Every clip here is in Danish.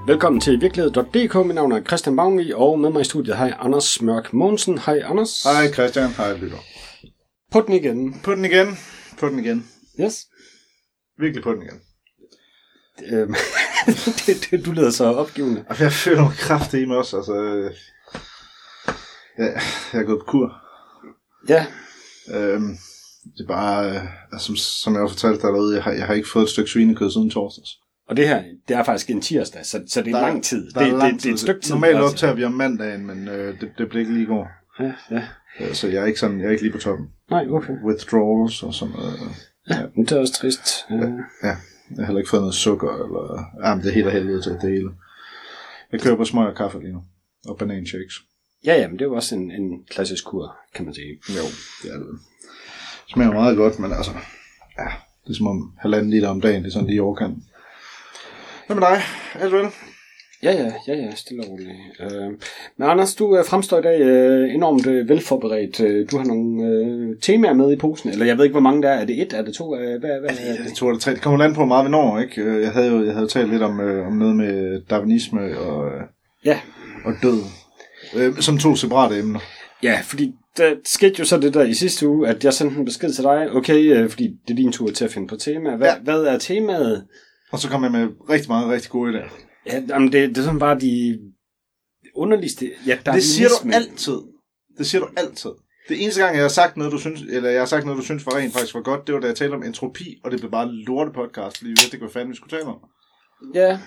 Velkommen til virkelighed.dk. Mit navn er Christian Bagnvig, og med mig i studiet har jeg Anders Mørk Mogensen. Hej Anders. Hej Christian, hej lytter. På den igen. På den igen. På den igen. Yes. Virkelig på den igen. Du lyder så opgivende. Jeg føler mig kraftigt i mig også. Altså, jeg er gået på kur. Ja. Det er bare, som jeg har fortalt dig derude, jeg har ikke fået et stykke svinekød siden torsdags. Og det her, det er faktisk en tirsdag, så det er lang tid. Det er et stykke tid. Normalt optager vi om mandagen, men det blev ikke lige i går. Ja. Så jeg er ikke lige på toppen. Nej, okay. Withdrawals og sådan noget. Ja, men det er også trist. Ja. Jeg har heller ikke fået noget sukker, eller... Jamen, det er helt af helvede til det hele. Jeg køber smøg og kaffe lige nu. Og bananshakes. Ja, men det er jo også en klassisk kur, kan man sige. Jo, det er det. Det smager meget godt, men altså... Ja, det er som om 1,5 liter om dagen, det er sådan lige i overkanten. Hvad med dig? Alt vel? Ja, stille og roligt. Men Anders, du fremstår i dag enormt velforberedt. Du har nogle temaer med i posen, eller jeg ved ikke, hvor mange der er. Er det 1? Er det 2? Hvad er det? 2 eller 3. Det kommer land på meget, vi når, ikke? Jeg havde jo talt lidt om noget med darwinisme og død. Som 2 separate emner. Ja, fordi der skete jo så det der i sidste uge, at jeg sendte en besked til dig. Okay, fordi det er din tur til at finde på tema. Hvad er temaet? Og så kom jeg med rigtig gode idéer. Ja, jamen det er sådan bare de underligste... Ja, det siger du altid. Det siger du altid. Det eneste gang, jeg har sagt noget, du synes var rent faktisk var godt, det var da jeg talte om entropi, og det blev bare lorte podcast, fordi vi vidste ikke, hvad fanden vi skulle tale om. Ja.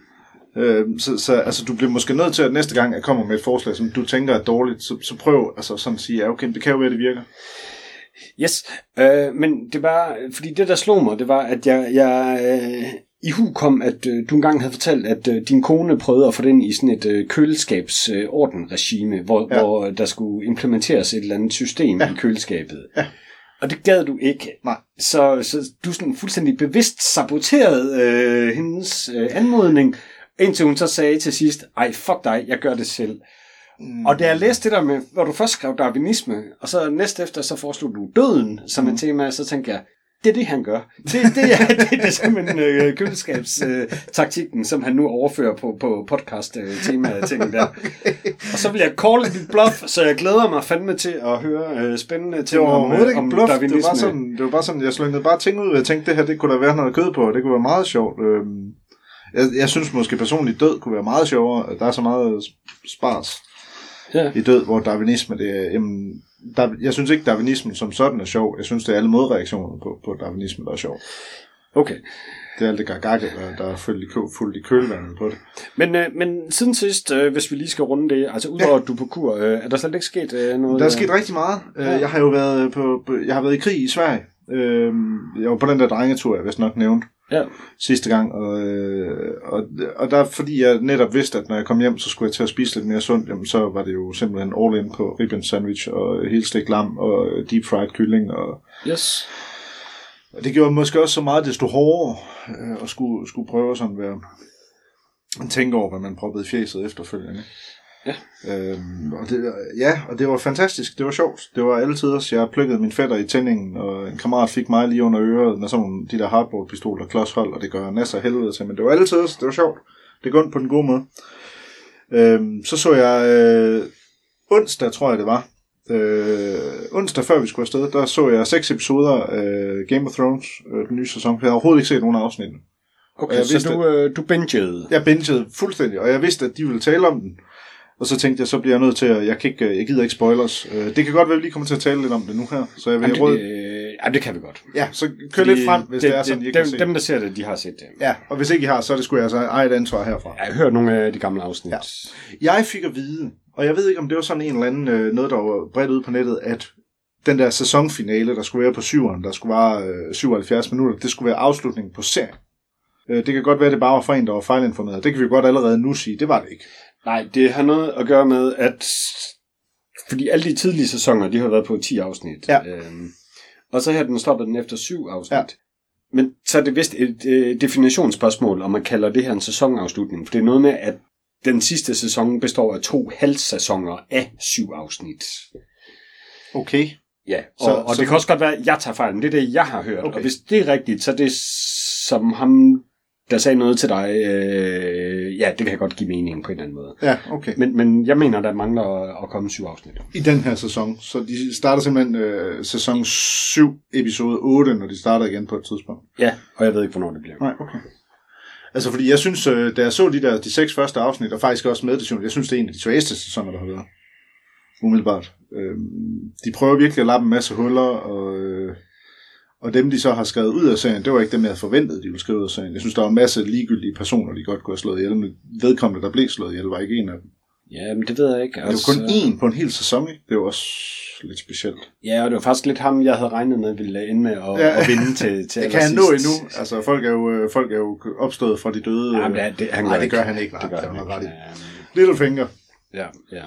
Så altså, du bliver måske nødt til, at næste gang, jeg kommer med et forslag, som du tænker er dårligt, så prøv altså sådan at sige, ja, okay, det kan jo være, det virker. Yes, men det var, fordi det der slog mig, det var, at jeg i hu kom, at du engang havde fortalt, at din kone prøvede at få den i sådan et køleskabsordenregime, hvor der skulle implementeres et eller andet system i køleskabet. Ja. Og det gad du ikke. Nej. Så du sådan fuldstændig bevidst saboterede hendes anmodning, indtil hun så sagde til sidst, ej, fuck dig, jeg gør det selv. Og da jeg læste det der med, hvor du først skrev darwinisme, og så næste efter, så foreslog du døden som et tema, så tænkte jeg, det er det, han gør. Det er simpelthen køleskabstaktikken, som han nu overfører på podcast-tema-tingen der. Okay. Og så vil jeg call dit bluff, så jeg glæder mig fandme til at høre spændende ting om darwinisme. Det var bare sådan, jeg slyngede bare ting ud, og jeg tænkte, det her, det kunne der være noget kød på, og det kunne være meget sjovt. Jeg synes måske personligt, død kunne være meget sjovere. Der er så meget spars i død, hvor darwinisme, det er... jeg synes ikke, darwinismen som sådan er sjov. Jeg synes, det er alle modreaktioner på darwinismen, der er sjov. Okay. Det er alt det gagakke, der er fuldt i kølvandet på det. Men siden sidst, hvis vi lige skal runde det, altså udover at du er på kur, er der slet ikke sket noget? Der er sket rigtig meget. Jeg har jo været i krig i Sverige. Jeg var på den der drengetur, jeg vist nok nævnt. Ja. Sidste gang, og der, fordi jeg netop vidste, at når jeg kom hjem, så skulle jeg til at spise lidt mere sundt, jamen, så var det jo simpelthen all in på ribben sandwich og helstegt lam og deep fried kylling. Og og det gjorde måske også så meget desto hårdere at skulle prøve sådan at tænke over, hvad man proppede i fjeset efterfølgende. Ja. Og det var fantastisk. Det var sjovt. Det var alle tider. Jeg plukkede min fætter i tændingen, og en kammerat fik mig lige under øret med sådan de der hardboard-pistoler, klodshold, og det gør næsten af helvede til. Men det var alle tider. Det var sjovt. Det går på den gode måde. Så så jeg onsdag, tror jeg det var. Onsdag før vi skulle afsted, der så jeg 6 episoder af Game of Thrones, den nye sæson. Jeg har overhovedet ikke set nogen af afsnitten. Okay, så du bingede? Jeg bingede fuldstændig, og jeg vidste, at de ville tale om den. Og så tænkte jeg, så bliver jeg nødt til at... Jeg gider ikke spoilers. Det kan godt være, at vi lige kommer til at tale lidt om det nu her. Så jeg vil det kan vi godt. Ja, så kør lidt frem, hvis det er sådan, I ikke har set. Dem, der ser det, de har set det. Ja, og hvis ikke I har, så det skulle jeg altså eje et ansvar herfra. Jeg har hørt nogle af de gamle afsnit. Ja. Jeg fik at vide, og jeg ved ikke, om det var sådan en eller anden noget, der var bredt ude på nettet, at den der sæsonfinale, der skulle være på 7'eren, der skulle vare 77 minutter, det skulle være afslutningen på serien. Det kan godt være, at det bare var for en, der var fejlinformeret. Det kan vi godt allerede nu sige. Det var det ikke. Nej, det har noget at gøre med, at fordi alle de tidlige sæsoner, de har været på 10 afsnit. Ja. Og så her den stoppet den efter 7 afsnit. Ja. Men så er det vist et definitionsspørgsmål, om man kalder det her en sæsonafslutning. For det er noget med, at den sidste sæson består af 2 halvsæsoner af 7 afsnit. Okay. Ja, og det kan også godt være, at jeg tager fejl, men det er det, jeg har hørt. Okay. Og hvis det er rigtigt, så er det som ham, der sagde noget til dig det kan godt give mening på en eller anden måde. Ja, okay. Men jeg mener, der mangler at komme 7 afsnit. I den her sæson. Så de starter simpelthen sæson 7, episode 8, når de starter igen på et tidspunkt. Ja, og jeg ved ikke, hvornår det bliver. Nej, okay. Altså, fordi jeg synes, da jeg så de 6 første afsnit, og faktisk også Meditation, jeg synes, det er en af de svageste sæsoner, der har været. Umiddelbart. De prøver virkelig at lappe en masse huller, og dem, de så har skrevet ud af serien, det var ikke dem, jeg havde forventet, de ville skrive ud af serien. Jeg synes, der var en masse ligegyldige personer, de godt kunne have slået ihjel, men vedkommende, der blev slået ihjel, var ikke en af dem. Ja, men det ved jeg ikke. Det var kun én på en hel sæson, ikke? Det var også lidt specielt. Ja, og det var faktisk lidt ham, jeg havde regnet med, ville ende med at vinde til det kan han nå endnu. Altså, folk er jo opstået fra de døde. Ja, det gør han ikke. Littlefinger. Ja.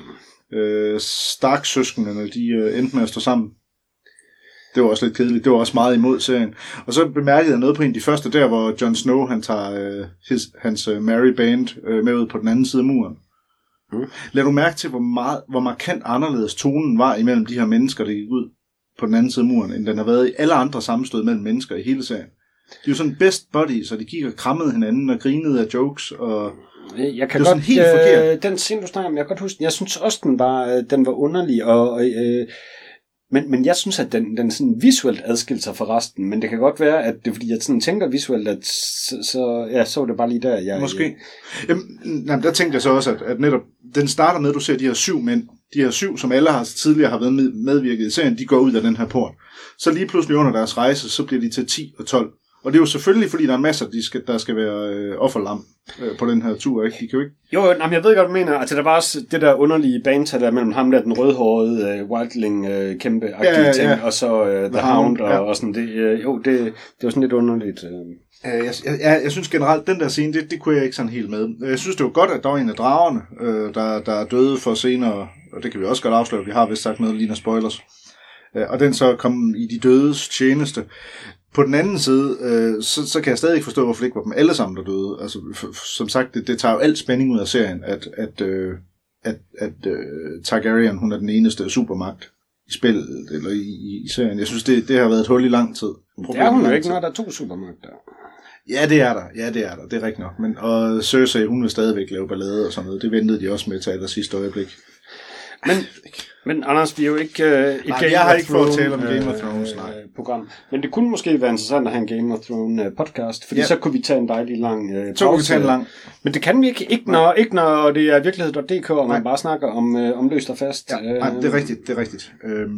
Stark-søskenderne, de endte med at stå sammen. Det var også lidt kedeligt. Det var også meget imod serien. Og så bemærkede jeg noget på en af de første, der hvor Jon Snow, han tager hans Merry Band med ud på den anden side af muren. Lad du mærke til, hvor markant anderledes tonen var imellem de her mennesker, der gik ud på den anden side af muren, end den har været i alle andre sammenstød mellem mennesker i hele serien. De er jo sådan best buddies, så de gik og krammede hinanden og grinede af jokes, og jeg kan godt, helt forkert. Den scene, du snakker om, jeg kan godt huske den. Jeg synes også, den var underlig, men jeg synes, at den sådan visuelt adskilte sig fra resten, men det kan godt være, at det er fordi, jeg sådan tænker visuelt, at så var det bare lige der. Måske. Jamen, der tænkte jeg så også, at netop, den starter med, at du ser de her 7 mænd, de her 7, som alle tidligere har været medvirket i serien, de går ud af den her port. Så lige pludselig under deres rejse, så bliver de til 10 og 12. Og det er jo selvfølgelig, fordi der er masser, der skal være offerlam på den her tur, ikke? De kan jo ikke... Jo, jeg ved godt, hvad du mener. Altså, der var også det der underlige banter der mellem ham der, den rødhårede Wildling kæmpe-agtige ting, og så The Hound og sådan det. Det var sådan lidt underligt. Jeg synes generelt, den der scene, det kunne jeg ikke sådan helt med. Jeg synes, det var godt, at der var en af dragerne, der døde for senere, og det kan vi også godt afsløre, vi har vist sagt noget, ligner spoilers. Og den så kom i de dødes tjeneste. På den anden side, så kan jeg stadig ikke forstå, hvorfor det ikke var dem alle sammen, der døde. Altså, som sagt, det tager jo alt spænding ud af serien, at Targaryen, hun er den eneste supermagt i spillet, eller i serien. Jeg synes, det har været et hul i lang tid. Det er hun jo ikke, når der er 2 supermagter. Ja, det er der. Det er rigtigt nok. Og Cersei, hun vil stadigvæk lave ballade og sådan noget. Det ventede de også med til aller sidste øjeblik. Men Anders, vi er jo ikke jeg har ikke fået at tale om Game of Thrones program. Men det kunne måske være interessant at have en Game of Thrones podcast, fordi så kunne vi tage en dejlig lang pause. Men det kan vi ikke når det er virkelighed.dk, og man bare snakker om løst og fast. Ja, nej, det er rigtigt.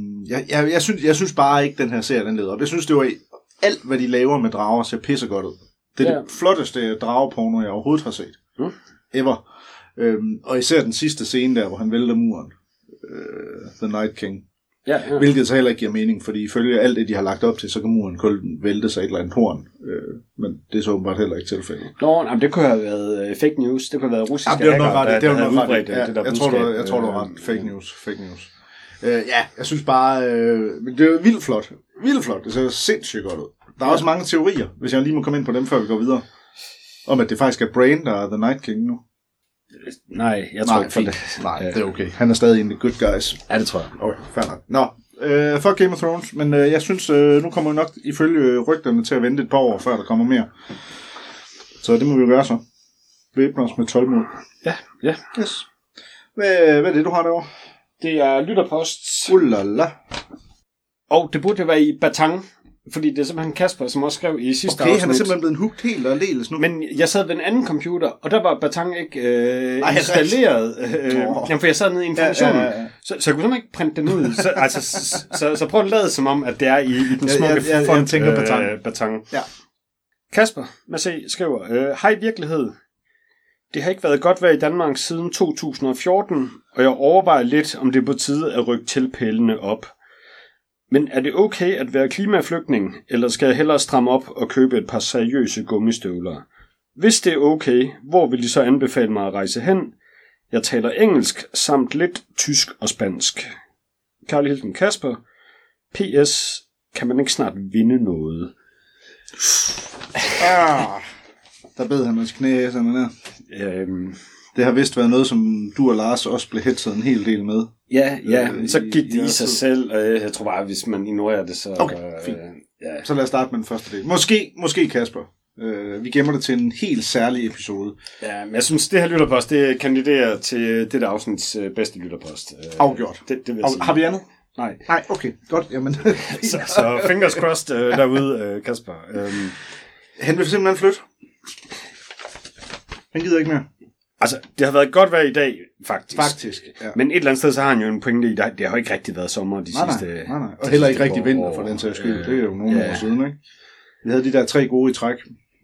Jeg synes bare ikke, den her serie, den leder op. Jeg synes, det var alt, hvad de laver med drager, ser pissegodt ud. Det er det flotteste drageporno, jeg overhovedet har set. Ever. Og især den sidste scene der, hvor han vælter muren. The Night King. Hvilket så heller ikke giver mening, fordi ifølge alt det, de har lagt op til, så kan muren kun vælte sig et eller andet horn. Men det er så åbenbart heller ikke tilfældet. Det kunne have været fake news. Det kunne have været russiske hacker, der havde udbredt det der budskab. Jeg tror, du har ret. Fake news. Jeg synes bare, det er vildt flot. Vildt flot. Det ser sindssygt godt ud. Der er også mange teorier, hvis jeg lige må komme ind på dem, før vi går videre. Om at det faktisk er Bran, der er The Night King nu. Nej, jeg tror ikke for det. Nej, det er okay. Han er stadig en af the good guys. Ja, det tror jeg. Okay, fair nok. Nå, fuck Game of Thrones, men jeg synes, nu kommer vi nok ifølge rygterne til at vente et par år, før der kommer mere. Så det må vi jo gøre så. Væbner os med 12 mål. Ja. Yes. Hvad er det, du har derovre? Det er lytterpost. Ulala. Og det burde jo være i batang. Fordi det er simpelthen Kasper, som også skrev i sidste afsnit. Okay, han er simpelthen blevet hugt helt og aldeles nu. Men jeg sad ved en anden computer, og der var Batang ikke installeret. Jamen, for jeg sad nede i informationen. Ja. Så jeg kunne simpelthen ikke printe den ud. Så prøv at lade som om, at det er i den smukke font. Jeg tænker Batang. Ja. Kasper, med se, skriver, hej virkelighed. Det har ikke været godt vejr i Danmark siden 2014, og jeg overvejer lidt, om det er på tide at rykke tilpælene op. Men er det okay at være klimaflygtning, eller skal jeg hellere stramme op og købe et par seriøse gummistøvler? Hvis det er okay, hvor vil de så anbefale mig at rejse hen? Jeg taler engelsk samt lidt tysk og spansk. Kærlig hilsen Kasper. PS. Kan man ikke snart vinde noget? Der bed han hans knæ sådan der. Det har vist været noget, som du og Lars også blev hetset en hel del med. Ja, så gik det i sig selv, og jeg tror bare, hvis man ignorerer det, så... Okay, fint. Så lad os starte med den første del. Måske Kasper. Vi gemmer det til en helt særlig episode. Ja, men jeg synes, det her lytterpost, det kandiderer til det der afsnits bedste lytterpost. Afgjort. Det vil jeg sige. Har vi andet? Nej. Nej, okay. Godt. Jamen. så fingers crossed derude, Kasper. Han vil simpelthen flytte. Han gider ikke mere. Altså, det har været godt vejr i dag, Faktisk, ja. Men et eller andet sted, så har han jo en pointe i, det har ikke rigtig været sommer de sidste... Nej. Og heller ikke rigtig vinter for den sags skyld. Det er jo nogle år siden, ikke? Vi havde de der 3 gode i træk.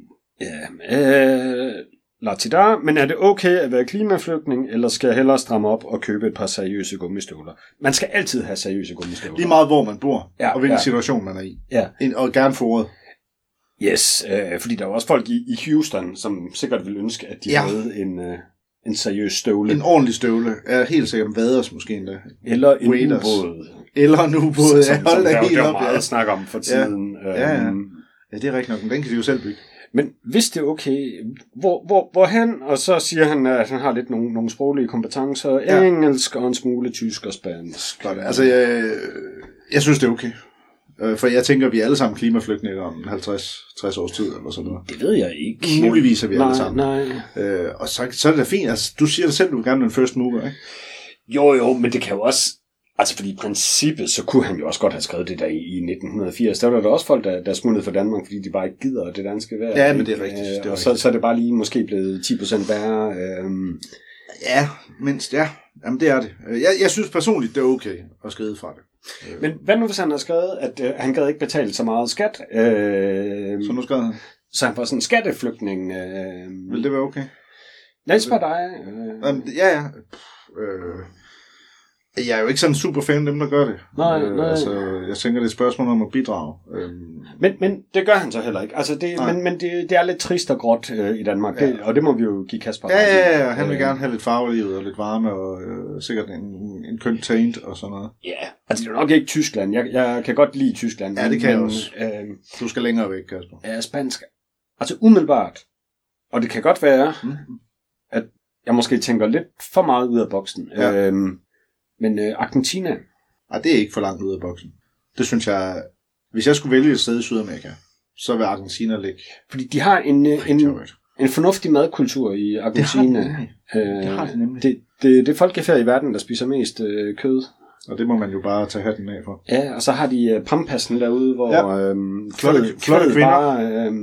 Ja, men er det okay at være klimaflygtning, eller skal jeg hellere stramme op og købe et par seriøse gummistøvler? Man skal altid have seriøse gummistøvler. Lige meget, hvor man bor, og hvilken situation man er i. Ja. Og gerne foråret. Yes, fordi der er også folk i Houston, som sikkert vil ønske, at de havde en seriøs støvle. En ordentlig støvle. Er helt sikkert vaders måske endda. Eller en ubåd. Eller en ubåd, ja. Hold da helt op. Det er meget at snakke om for tiden. Ja, det er rigtigt nok, men den kan de jo selv bygge. Men hvis det er okay, hvor han, og så siger han, at han har lidt nogle sproglige kompetencer, engelsk og en smule tysk og spansk. Altså, jeg synes, det er okay. For jeg tænker, at vi er alle sammen klimaflygtninge om 50-60 års tid, eller sådan noget. Det ved jeg ikke. Muligvis er vi alle sammen. Nej. Og så er det da fint. Altså, du siger det selv, du vil gerne være den first mover, ikke? Jo, men det kan jo også... Altså, fordi i princippet, så kunne han jo også godt have skrevet det der i 1980. Der var der også folk, der smuttede for Danmark, fordi de bare ikke gider det danske vejr. Ja, men det er rigtigt. Og så er det bare lige måske blevet 10% værre. Ja, mindst, ja. Jamen, det er det. Jeg synes personligt, det er okay at skrive fra det. Men hvad nu, hvis han har skrevet, at han gad ikke betale så meget skat? Så nu skrev han? Så han får sådan en skatteflygtning. Vil det være okay? Nej, spørg dig. Ja. Jeg er jo ikke sådan super fan af dem, der gør det. Nej. Altså, jeg tænker, det er et spørgsmål om at bidrage. Men det gør han så heller ikke. Altså, men det er lidt trist og gråt i Danmark, og det må vi jo give Kasper. Ja, han vil gerne have lidt farvelivet og lidt varme, og sikkert en køn taint og sådan noget. Ja, altså det er jo nok ikke Tyskland. Jeg kan godt lide Tyskland. Ja, det kan jeg også. Du skal længere væk, Kasper. Ja, spansk. Altså umiddelbart. Og det kan godt være, at jeg måske tænker lidt for meget ud af boksen. Ja. Men Argentina... Nej, det er ikke for langt ud af boksen. Det synes jeg... Hvis jeg skulle vælge et sted i Sydamerika, så vil Argentina ligge... Fordi de har en fornuftig madkultur i Argentina. Det har de nemlig. Det er folkefærd i verden, der spiser mest kød. Og det må man jo bare tage hatten af for. Ja, og så har de Pampassen derude, hvor... Flotte kvinder. Bare,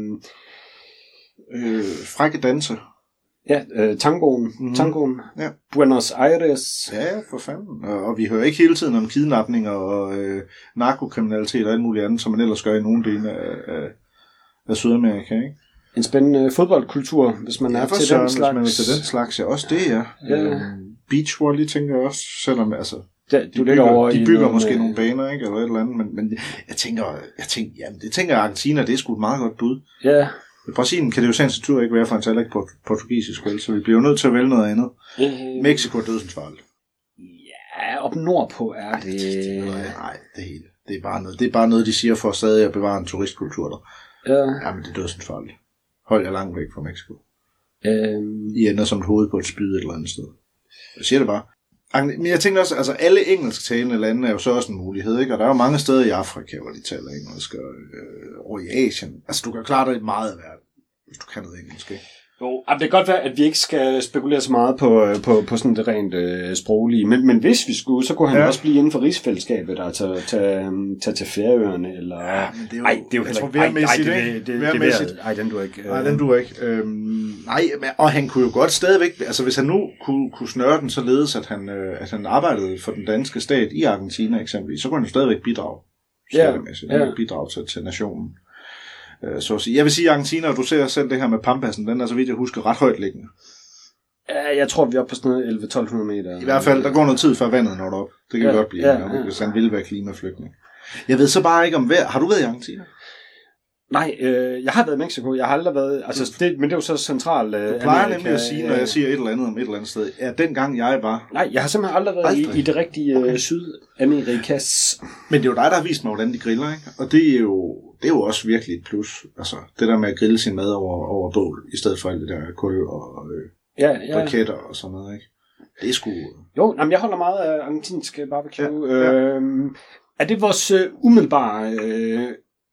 frække danse. Ja, tangoen. Ja. Buenos Aires. Ja, for fanden. Og vi hører ikke hele tiden om kidnapninger og narkokriminalitet og alt muligt andet, som man ellers gør i nogle dele af Sydamerika, ikke? En spændende fodboldkultur, hvis man er til den slags. Hvis man er til den slags, ja. Også det, ja. Beachvolley, tænker jeg også, selvom altså... De bygger måske nogle baner, ikke? Eller et eller andet, men jeg tænker, jamen, det tænker Argentina, det er sgu et meget godt bud. Ja. I Brasilien kan det jo sagens natur ikke være, for han taler ikke portugisisk, vel? Så vi bliver jo nødt til at vælge noget andet. Mexico er dødsensfarligt. Ja, op nordpå er det... Nej, det er bare noget, de siger for stadig at bevare en turistkultur der. Ja. Jamen, det er dødsensfarligt. Hold jer langt væk fra Mexico. I ender som et hoved på et spyd et eller andet sted. Jeg siger det bare. Men jeg tænker også, altså alle engelsktalende lande er jo så også en mulighed, ikke? Og der er jo mange steder i Afrika, hvor de taler engelsk, og i Asien. Altså, du kan klare dig meget af verden, hvis du kan noget engelsk, ikke? Jo, det kan godt være, at vi ikke skal spekulere så meget på sådan det rent sproglige, men hvis vi skulle, så kunne han også blive inden for rigsfællesskabet, og tage til Færøerne, eller... Ja, men det er jo... Ej, det er jo heller ikke... Den duer ikke. Nej, den duer ikke. Og han kunne jo godt stadigvæk... Altså, hvis han nu kunne snøre den således, at han arbejdede for den danske stat i Argentina eksempelvis, så kunne han jo stadigvæk bidrage. Bidrage til nationen. Så at sige. Jeg vil sige, Argentina, og du ser selv det her med Pampassen, den er, så vidt jeg husker, ret højt liggende. Ja, jeg tror, vi er oppe på sådan noget 11-1200 meter. I hvert fald, der går noget tid, før vandet når derop. Det kan godt blive, hvis han vil være klimaflygtning. Jeg ved så bare ikke om Har du været i Argentina? Nej, jeg har været i Mexico. Jeg har aldrig været... Altså, men det er jo så central... Du plejer nemlig at sige, når jeg siger et eller andet om et eller andet sted. Ja, dengang jeg var... Nej, jeg har simpelthen aldrig været i det rigtige Sydamerikas. Men det er jo dig, der har vist mig, hvordan de griller, ikke? Og det er jo også virkelig et plus. Altså, det der med at grille sin mad over bål, i stedet for alt det der kul og briketter og sådan noget, ikke? Det er sgu... Jo, jamen, jeg holder meget af argentinsk barbecue. Ja. Er det vores umiddelbare...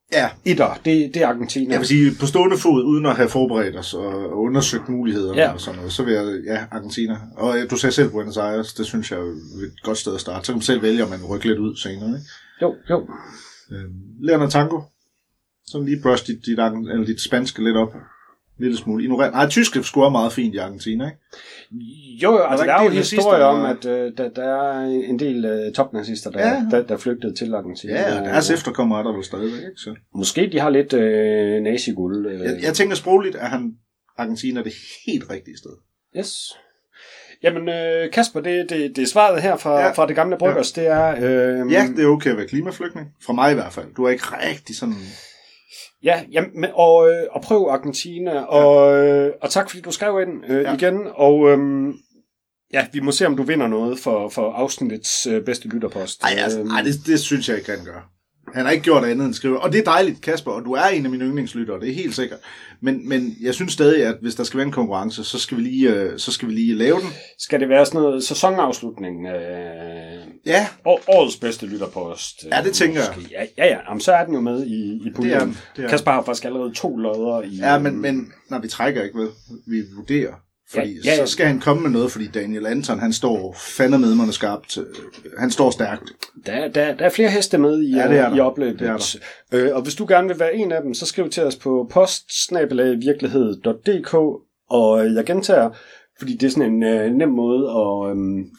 Ja. Det er Argentina. Jeg vil sige, på stående fod, uden at have forberedt os og undersøgt muligheder og sådan noget, så vil jeg, Argentina. Og du sagde selv Buenos Aires, det synes jeg er et godt sted at starte. Så kan man selv vælge, om man rykker lidt ud senere, ikke? Jo. Leonardo Tango. Sådan lige brush dit spanske lidt op. Lille smule. Ignorant. Nej, tysk scorer meget fint i Argentina, ikke? Jo, altså der er jo en historie om, at der er en del topnazister, der flygtede til Argentina. Ja, og deres efterkommere er der vel stadigvæk, ikke? Så. Måske de har lidt naziguld. Jeg tænker sprogligt, at Argentina er det helt rigtige sted. Yes. Jamen, Kasper, det er svaret her fra det gamle Bryggers. Ja. Det er... ja, det er okay at være klimaflygtning. Fra mig i hvert fald. Du er ikke rigtig sådan... Ja, jamen, og prøv Argentina, og tak fordi du skrev ind igen, og vi må se om du vinder noget for afsnittets bedste lytterpost. Nej, det synes jeg ikke, han gør. Han har ikke gjort andet end skrive, og det er dejligt, Kasper, og du er en af mine yndlingslyttere, det er helt sikkert. Men jeg synes stadig, at hvis der skal være en konkurrence, så skal vi lige lave den. Skal det være sådan noget sæsonafslutning? Ja. Årets bedste lytterpost. Ja, det tænker jeg. Ja. Jamen, så er den jo med i puljen. Kasper har faktisk allerede 2 lodder i... Ja, men nej, vi trækker ikke, vel? Vi vurderer. Fordi så skal han komme med noget, fordi Daniel Anton, han står fandemedmerne skarpt. Han står stærkt. Der er flere heste med i opløbet. Og hvis du gerne vil være en af dem, så skriv til os på post@virkelighed.dk. Og jeg gentager, fordi det er sådan en nem måde at...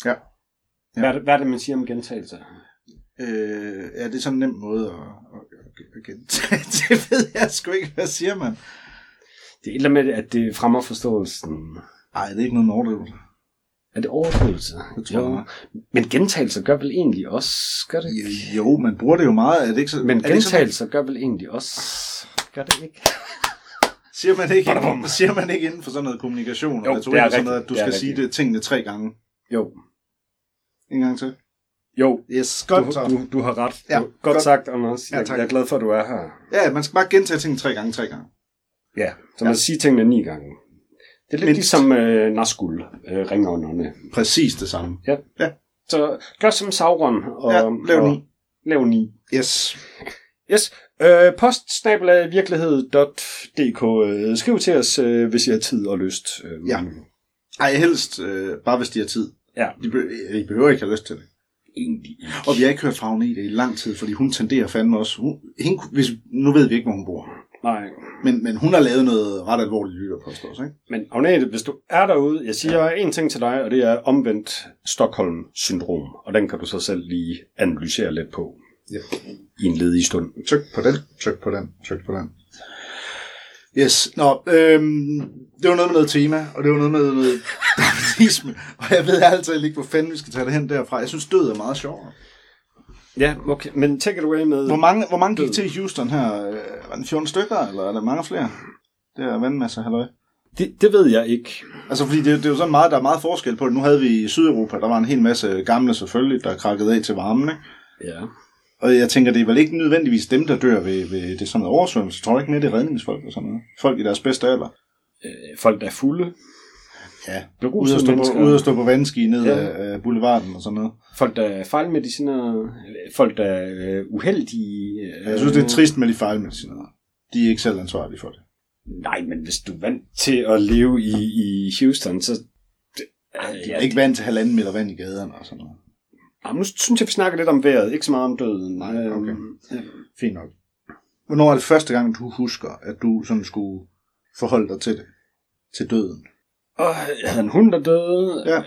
Hvad er det, man siger om gentagelse? Det er sådan en nem måde at gentage. Det ved jeg sgu ikke, hvad siger man? Det er et eller andet med, at det fremmer forståelsen. Nej, det er ikke noget overdrivelse. Er det overdrivelse? Jo. Men gentagelser gør vel egentlig også, gør det ikke? Jo, man bruger det jo meget. Er det ikke så, men gentagelser gør vel egentlig også, gør det ikke? Siger man ikke inden for sådan noget kommunikation? Jo, jeg tror, det er sådan noget, at du skal sige tingene 3 gange. Jo. En gang til. Jo, yes, godt. Du har ret. Ja, godt sagt, Anders. Jeg er glad for, at du er her. Ja, man skal bare gentage tingene 3 gange. Ja, så man siger tingene 9 gange. Det er lidt ligesom Nazgul, ringånderne. Præcis det samme. Ja. Så gør som Sauron og lav 9. Yes. Post@virkelighed.dk. Skriv til os, hvis I har tid og lyst. Ja. Ej, helst bare hvis de har tid. Ja. I behøver ikke have lyst til det. Egentlig. Og vi har ikke hørt fra Agnete i lang tid, fordi hun tenderer fandme også. Nu ved vi ikke, hvor hun bor. Nej. Men hun har lavet noget ret alvorligt lytterpost også, ikke? Men Agnete, hvis du er derude, jeg siger en ting til dig, og det er omvendt Stockholm-syndrom. Og den kan du så selv lige analysere lidt på i en ledig stund. Tryk på den. Yes. Det var noget med noget tema, og det var noget med noget darwinisme. Og jeg ved altid ikke, hvor fanden vi skal tage det hen derfra. Jeg synes, død er meget sjovere. Ja, okay. Men take it away med... Hvor mange gik til Houston her? Var det 14 stykker, eller er der mange flere? Det er vandmasser, halløj. Det ved jeg ikke. Altså, fordi det er jo sådan meget, der er meget forskel på det. Nu havde vi i Sydeuropa, der var en hel masse gamle selvfølgelig, der krakkede af til varmen, ikke? Ja. Og jeg tænker, det er vel ikke nødvendigvis dem, der dør ved det sådan noget oversvømmelse. Jeg tror ikke mere, det er redningsfolk og sådan noget. Folk i deres bedste alder. Folk, der er fulde. Ja, ude at stå på vandski ned af boulevarden og sådan noget. Folk, der er fejlmedicinerede. Folk, der er uheldige. Jeg synes, det er trist med de fejlmedicinerede. De er ikke selv ansvarlige for det. Nej, men hvis du er vant til at leve i Houston, så... De er ikke vant til 1,5 meter vand i gaderne og sådan noget. Nu synes jeg, vi snakker lidt om vejret, ikke så meget om døden. Nej, okay. Fint nok. Hvornår er det første gang, du husker, at du sådan skulle forholde dig til det? Til døden? Jeg havde en hund, der døde. Ja,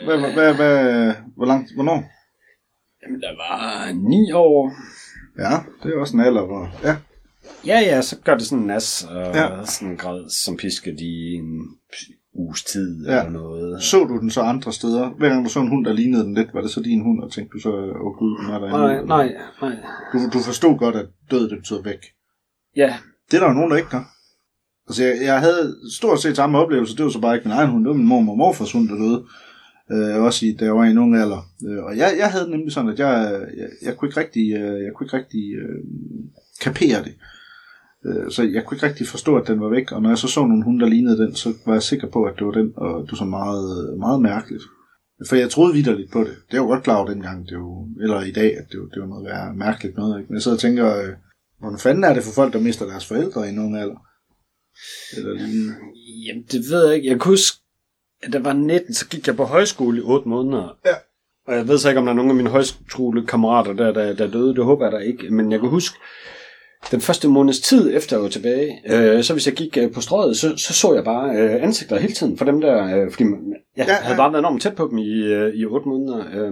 hvornår? Jamen, der var 9 år. Ja, det er også en alder, hvor... Ja. Ja, så gør det sådan en nas, og sådan en grad som pisket i en uges tid eller noget. Så du den så andre steder? Hver gang du så en hund, der lignede den lidt, var det så din hund, og tænkte du så, gud, den er derinde? Nej. Du forstod godt, at død, det betyder væk? Ja. Det er der jo nogen, der ikke gør. Altså, jeg havde stort set samme oplevelse, det var så bare ikke min egen hund, det var min mormor og morfars hund, der døde. Også da jeg var i en ung alder. Og jeg havde nemlig sådan, at jeg kunne ikke rigtig kapere det. Så jeg kunne ikke rigtig forstå, at den var væk. Og når jeg så nogle hunde, der lignede den, så var jeg sikker på, at det var den. Og det var så meget, meget mærkeligt. For jeg troede vitterligt på det. Det var godt klar over dengang, eller i dag, at det var noget mærkeligt noget. Ikke? Men jeg sidder og tænker, Hvordan fanden er det for folk, der mister deres forældre i en ung alder? Eller lignende? Jamen, det ved jeg ikke. Jeg kan huske, at der var 19, så gik jeg på højskole i 8 måneder. Ja. Og jeg ved så ikke, om der er nogen af mine højskolekammerater, der døde. Det håber jeg der ikke. Men jeg kan huske, den første måneds tid efter jeg var tilbage, så hvis jeg gik på strøget, så jeg bare ansigter hele tiden for dem der, fordi jeg havde bare været enormt tæt på dem i 8 måneder.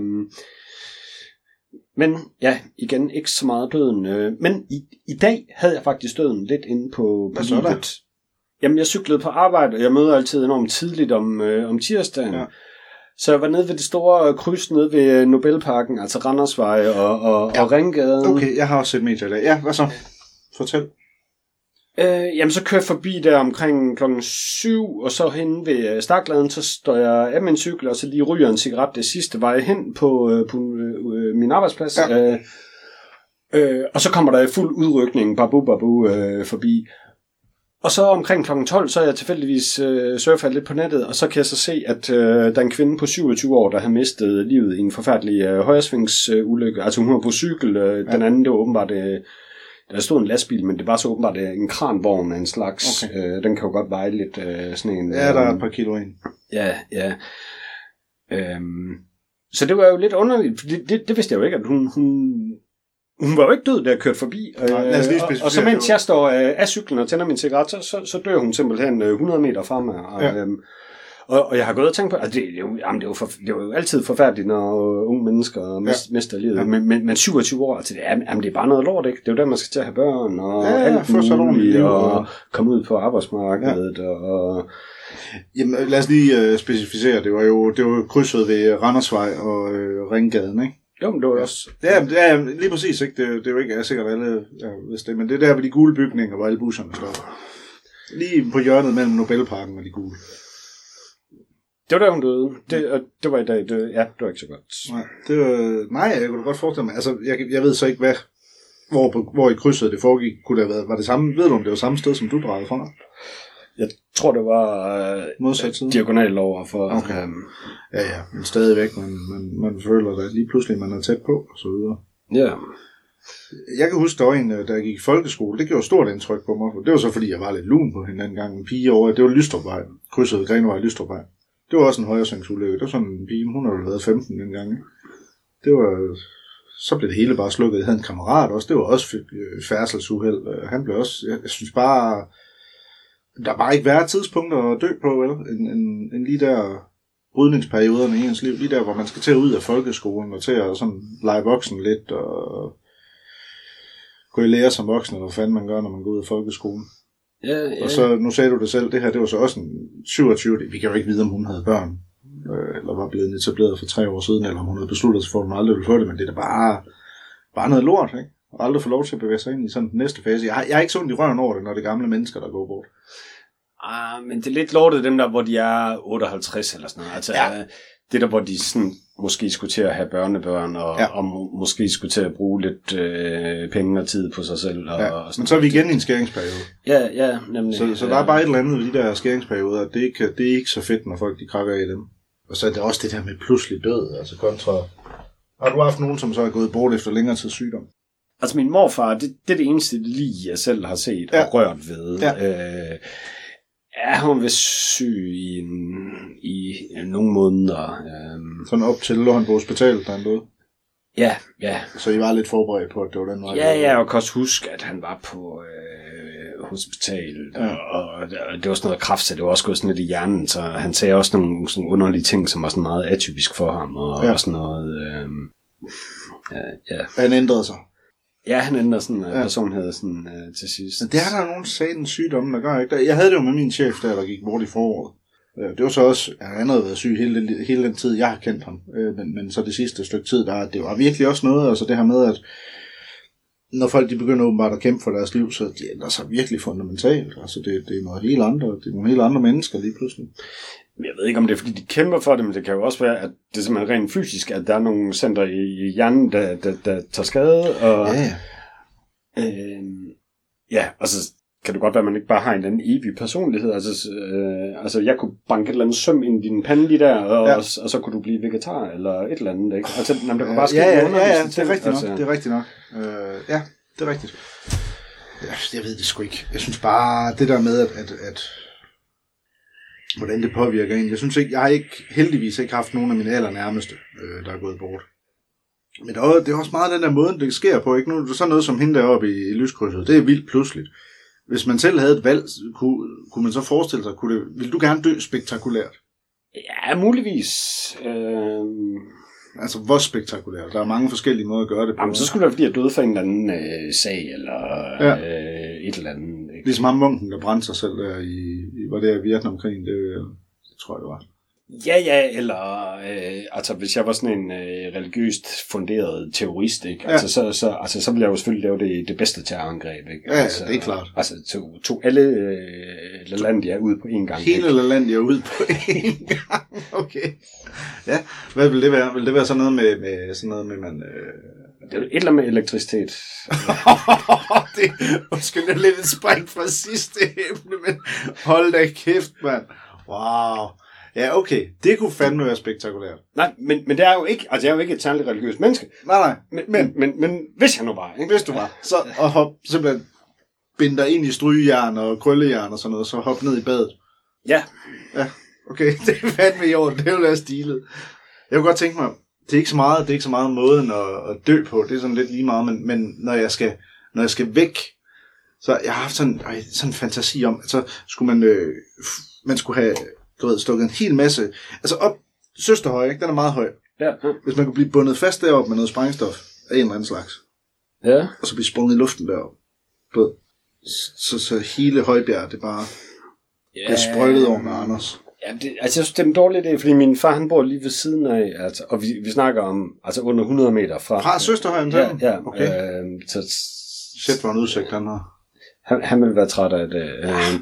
Men ja, igen, ikke så meget døden. Men i dag havde jeg faktisk døden lidt inde på livet. Jamen, jeg cyklede på arbejde, og jeg møder altid enormt tidligt om tirsdagen. Ja. Så jeg var nede ved det store kryds nede ved Nobelparken, altså Randersvej og Ringgaden. Okay, jeg har også set medier i dag. Ja, hvad så? Fortæl. Jamen, så kører jeg forbi der omkring 7, og så hen ved Stakladen, så står jeg af min cykel, og så lige ryger en cigaret det sidste vej hen på min arbejdsplads. Ja. Og så kommer der fuld udrykning, babu forbi. Og så omkring 12, så er jeg tilfældigvis surfet lidt på nettet, og så kan jeg så se, at der er en kvinde på 27 år, der har mistet livet i en forfærdelig højresvingsulykke. Altså hun var på cykel, den anden, det var åbenbart... Der stod en lastbil, men det var så åbenbart en kranvogn af en slags. Okay. Den kan jo godt veje lidt sådan en... Ja, der er et par kilo ind. Ja. Så det var jo lidt underligt, for det vidste jeg jo ikke, at hun var jo ikke død, da jeg kørte forbi. Og så mens jeg står af cyklen og tænder min cigaret, så dør hun simpelthen 100 meter fra mig. Og jeg har gået og tænkt på, at det er jo altid forfærdeligt, når unge mennesker mister livet. Ja. Men 27 år, altså, det er bare noget lort, ikke? Det er jo der, man skal til at have børn og alt muligt, og komme ud på arbejdsmarkedet. Ja. Og jamen, lad os lige specificere. Det var jo krydset ved Randersvej og Ringgaden, ikke? Jo, men det var også... Ja, lige præcis, ikke? Det er jo ikke sikkert alle, hvis det, men det er der ved de gule bygninger, hvor alle busserne står. Lige på hjørnet mellem Nobelparken og de gule. Det var der, hun døde. Det var i dag. Det var ikke så godt. Nej, jeg kunne da godt forestille mig. Altså, jeg ved så ikke, hvor i krydset det foregik. Kunne det have været? Var det samme? Ved du, om det var samme sted, som du drejede fra? Jeg tror, det var diagonalt over for... Okay. Ja, men stadigvæk. Man føler da lige pludselig, man er tæt på, og så videre. Ja. Jeg kan huske, der var en, der gik i folkeskole. Det gjorde stort indtryk på mig. Det var så, fordi jeg var lidt lun på hende den gang. En pige over, det var Lystrupvej. Krydset ved Grenvej Lystrupvej. Det var også en højresvingsulykke. Det var sådan en pige, hun havde været 15 dengang. Det var... Så blev det hele bare slukket. Jeg havde en kammerat også. Det var også færdselsuheld. Han blev også... Jeg synes bare... Der var ikke værre tidspunkter at dø på, vel? En lige der brydningsperioderne i ens liv. Lige der, hvor man skal til ud af folkeskolen og til at sådan lege voksen lidt og gå i lære som voksen, eller hvad fanden man gør, når man går ud af folkeskolen. Ja. Og så, nu sagde du det selv, det her, det var så også en 27. Vi kan jo ikke vide, om hun havde børn, eller var blevet etableret for 3 år siden, eller om hun havde besluttet sig for, at hun aldrig ville få det, men det er da bare noget lort, ikke? Og aldrig få lov til at bevæge sig ind i sådan den næste fase. Jeg er ikke så ondt i røven over det, når det er gamle mennesker, der går bort. Men det er lidt lortet dem der, hvor de er 58 eller sådan noget. Altså, det der, hvor de sådan, måske skulle til at have børnebørn, og måske skulle til at bruge lidt penge og tid på sig selv. Og men så er vi igen i en skæringsperiode. Ja, nemlig. Så der er bare et eller andet ved de der skæringsperioder, det er ikke så fedt, når folk de krakker i dem. Og så er det også det der med pludselig død, altså kontra... Har du haft nogen, som så er gået bort efter længere tid sygdom? Altså min morfar, det er det eneste lige, jeg selv har set og rørt ved. Han var vist syg i nogle måneder. Sådan op til, lå han på hospitalet, da han døde? Ja. Så I var lidt forberedt på, at det var den vej? Ja, og kan også huske, at han var på hospitalet, og det var sådan noget kræft, så det var også gået sådan lidt i hjernen, så han sagde også nogle sådan underlige ting, som var sådan meget atypisk for ham, og sådan noget... Han ændrede sig? Ja, han ændrede sådan personlighed sådan, til sidst. Men det er der nogen satans sygdomme, der gør, ikke? Jeg havde det jo med min chef, der gik bort i foråret. Det var så også, han havde været syg hele den tid, jeg har kendt ham. Men så det sidste stykke tid, det var virkelig også noget, altså det her med, at når folk de begynder åbenbart at kæmpe for deres liv, så de ændrer sig virkelig fundamentalt. Altså det er noget helt andre, det er nogle helt andre mennesker lige pludselig. Jeg ved ikke, om det er, fordi de kæmper for det, men det kan jo også være, at det er simpelthen rent fysisk, at der er nogle centre i hjernen, der tager skade. Og, og så kan det godt være, at man ikke bare har en anden evig personlighed. Altså jeg kunne banke et eller andet søm ind i din pande lige der, og så kunne du blive vegetar, eller et eller andet, ikke? Altså, der kan bare ske det er rigtigt nok. Det er rigtigt nok. Det er rigtigt. Jeg ved det sgu ikke. Jeg synes bare, det der med, at hvordan det påvirker en. Jeg synes ikke, jeg har heldigvis ikke haft nogen af mine allernærmeste, der er gået bort. Men det er også meget den der måde, det sker på. Ikke? Nu er det sådan noget som hende deroppe i lyskrydset. Det er vildt pludseligt. Hvis man selv havde et valg, kunne man så forestille sig, ville du gerne dø spektakulært? Ja, muligvis. Altså, hvor spektakulært? Der er mange forskellige måder at gøre det på. Jamen, så skulle det være, fordi jeg døde for en eller anden sag, eller et eller andet. Ikke? Ligesom ham munken, der brændte sig selv der var det i Vietnamkrigen, det tror jeg, det var. Ja, eller altså hvis jeg var sådan en religiøst funderet terrorist, ikke? Ja. Så ville jeg jo selvfølgelig lave det bedste terrorangreb, ikke? Ja, altså, det er klart. Altså tog alle LaLandia ud på en gang. Hele LaLandia ud på en gang. Okay. Ja, hvad vil det være? Vil det være sådan noget med sådan noget med man det er et eller andet med elektricitet. Undskyld, det er lidt et spring fra sidste emne, men hold da kæft, mand. Wow. Ja, okay. Det kunne fandme være spektakulært. Nej, men det er jo ikke, altså jeg er jo ikke et særligt religiøst menneske. Nej. Men hvis jeg nu var, ikke? Hvis du var, så og simpelthen binde dig ind i strygejern og krøllejern og sådan noget, så hop ned i badet. Ja. Ja, okay. Det er fandme i orden. Det er jo da stilet. Jeg kunne godt tænke mig, det er ikke så meget måden at dø på. Det er sådan lidt lige meget, men når jeg skal væk, så jeg har haft sådan en fantasi om, så skulle man skulle have stukket en hel masse, altså op Søsterhøj, ikke? Den er meget høj. Ja. Hvis man kunne blive bundet fast deroppe med noget sprængstof af en eller anden slags. Ja. Og så blive sprunget i luften deroppe. Så hele Højbjerg, det bare bliver sprøjtet over med Anders. Ja, jeg synes, det er en dårlig idé, fordi min far, han bor lige ved siden af, altså, og vi snakker om, altså under 100 meter fra Søsterhøjen til den? Ja, okay. Sæt for en udsigt, han har. Han vil være træt af det.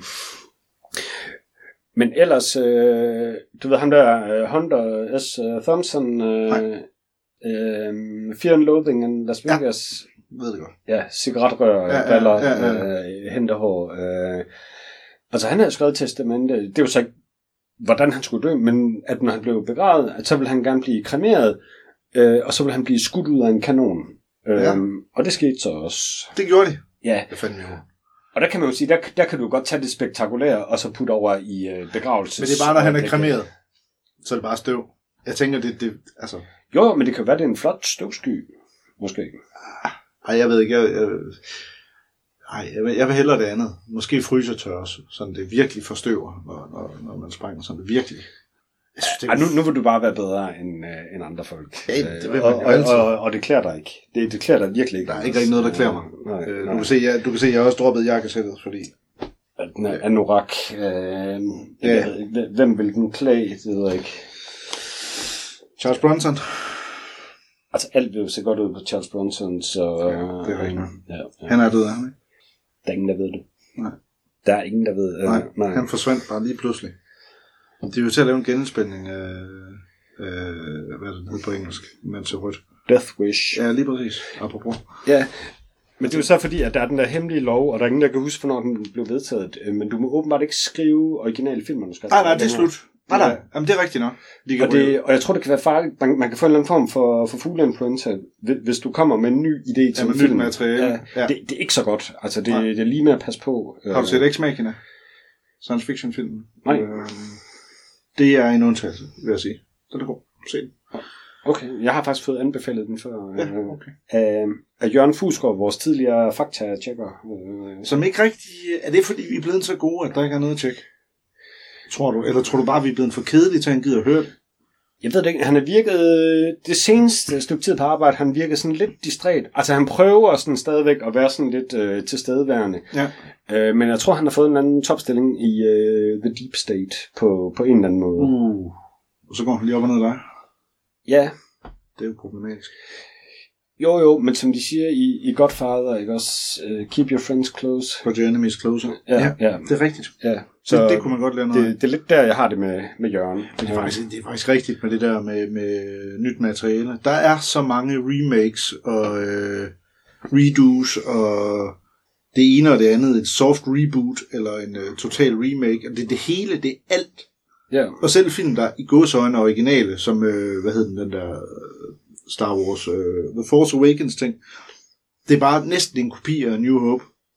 Men ellers, du ved ham der, Hunter S. Thompson, Fear and Loathing in Las Vegas. Ja, ved det godt. Ja, cigaretrør, baller, hentehår. Altså han havde skrevet testamente, det er jo så ikke, hvordan han skulle dø, men at når han blev begravet, så ville han gerne blive kremeret, og så ville han blive skudt ud af en kanon. Og det skete så også. Det gjorde de? Ja. Det fandt jeg jo. Og der kan man jo sige, der kan du godt tage det spektakulære, og så putte over i begravelses... Men det er bare, når han er kremeret, så er det bare støv. Jeg tænker, det altså... Jo, men det kan være, det er en flot støvsky, måske. Ej, jeg ved ikke, jeg vil hellere det andet. Måske frysetør også, sådan det virkelig forstøver, når man sprænger sådan det virkelig. Nu vil du bare være bedre end andre folk. Ja, det vil man jo altid. Og det klæder dig ikke. Det klæder dig virkelig ikke. Der er ikke rigtig noget, der klæder mig. Nej. Du kan se, jeg har også droppet jakkesættet, fordi... Anorak. Hvem vil den klæde? Det ved jeg ikke. Charles Bronson. Altså alt vil jo se godt ud på Charles Bronson, så... Ja, det er rigtigt. Ja. Han er død, han ikke? Der er ingen, der ved det. Nej. Der er ingen, der ved... Nej, han forsvandt bare lige pludselig. De er jo til at lave en genindspænding af, hvad er det hedder på engelsk, mens jeg rødt. Death Wish. Ja, lige præcis, apropos. Ja, men det er jo så fordi, at der er den der hemmelige lov, og der er ingen, der kan huske, hvornår den blev vedtaget. Men du må åbenbart ikke skrive originale filmmanuskript. Nej, det er slut. Nej. Jamen, det er rigtigt nok. Og jeg tror, det kan være farligt. Man kan få en eller anden form for fugleinfluenza, hvis du kommer med en ny idé til en film. Materiale. Ja. Det er ikke så godt. Altså, det er lige med at passe på. Har du set Ex-Machina? Science fiction film? Nej. Det er en undtagelse, vil jeg sige. Så det går. Se den. Okay, jeg har faktisk fået anbefalet den før. Ja, okay. Af Jørgen Fusgaard, vores tidligere fakta-tjekker. Som ikke rigtig... Er det fordi, vi er blevet så gode, at der ikke er noget at tjekke? Tror du? Eller tror du bare, vi er blevet for kedelige til, at han gider at høre det? Jeg ved det ikke. Han har virket... Det seneste stykke tid på arbejde, han virker sådan lidt distræt. Altså, han prøver sådan stadigvæk at være sådan lidt tilstedeværende. Ja. Men jeg tror, han har fået en anden topstilling i The Deep State på en eller anden måde. Og så går han lige op og ned der. Ja. Det er jo problematisk. Jo, men som de siger i Godfather, ikke også? Keep your friends close. Put your enemies closer. Ja. Det er rigtigt. Ja. Så det kunne man godt lære noget. Det er lidt der, jeg har det med Jørgen. Det er faktisk rigtigt med det der med nyt materiale. Der er så mange remakes og redos og det ene og det andet. Et soft reboot eller en total remake. Det hele, det er alt. Ja. Og selv film, der i gåseøjne originale, som, hvad hed den der Star Wars, The Force Awakens ting, det er bare næsten en kopi af New Hope.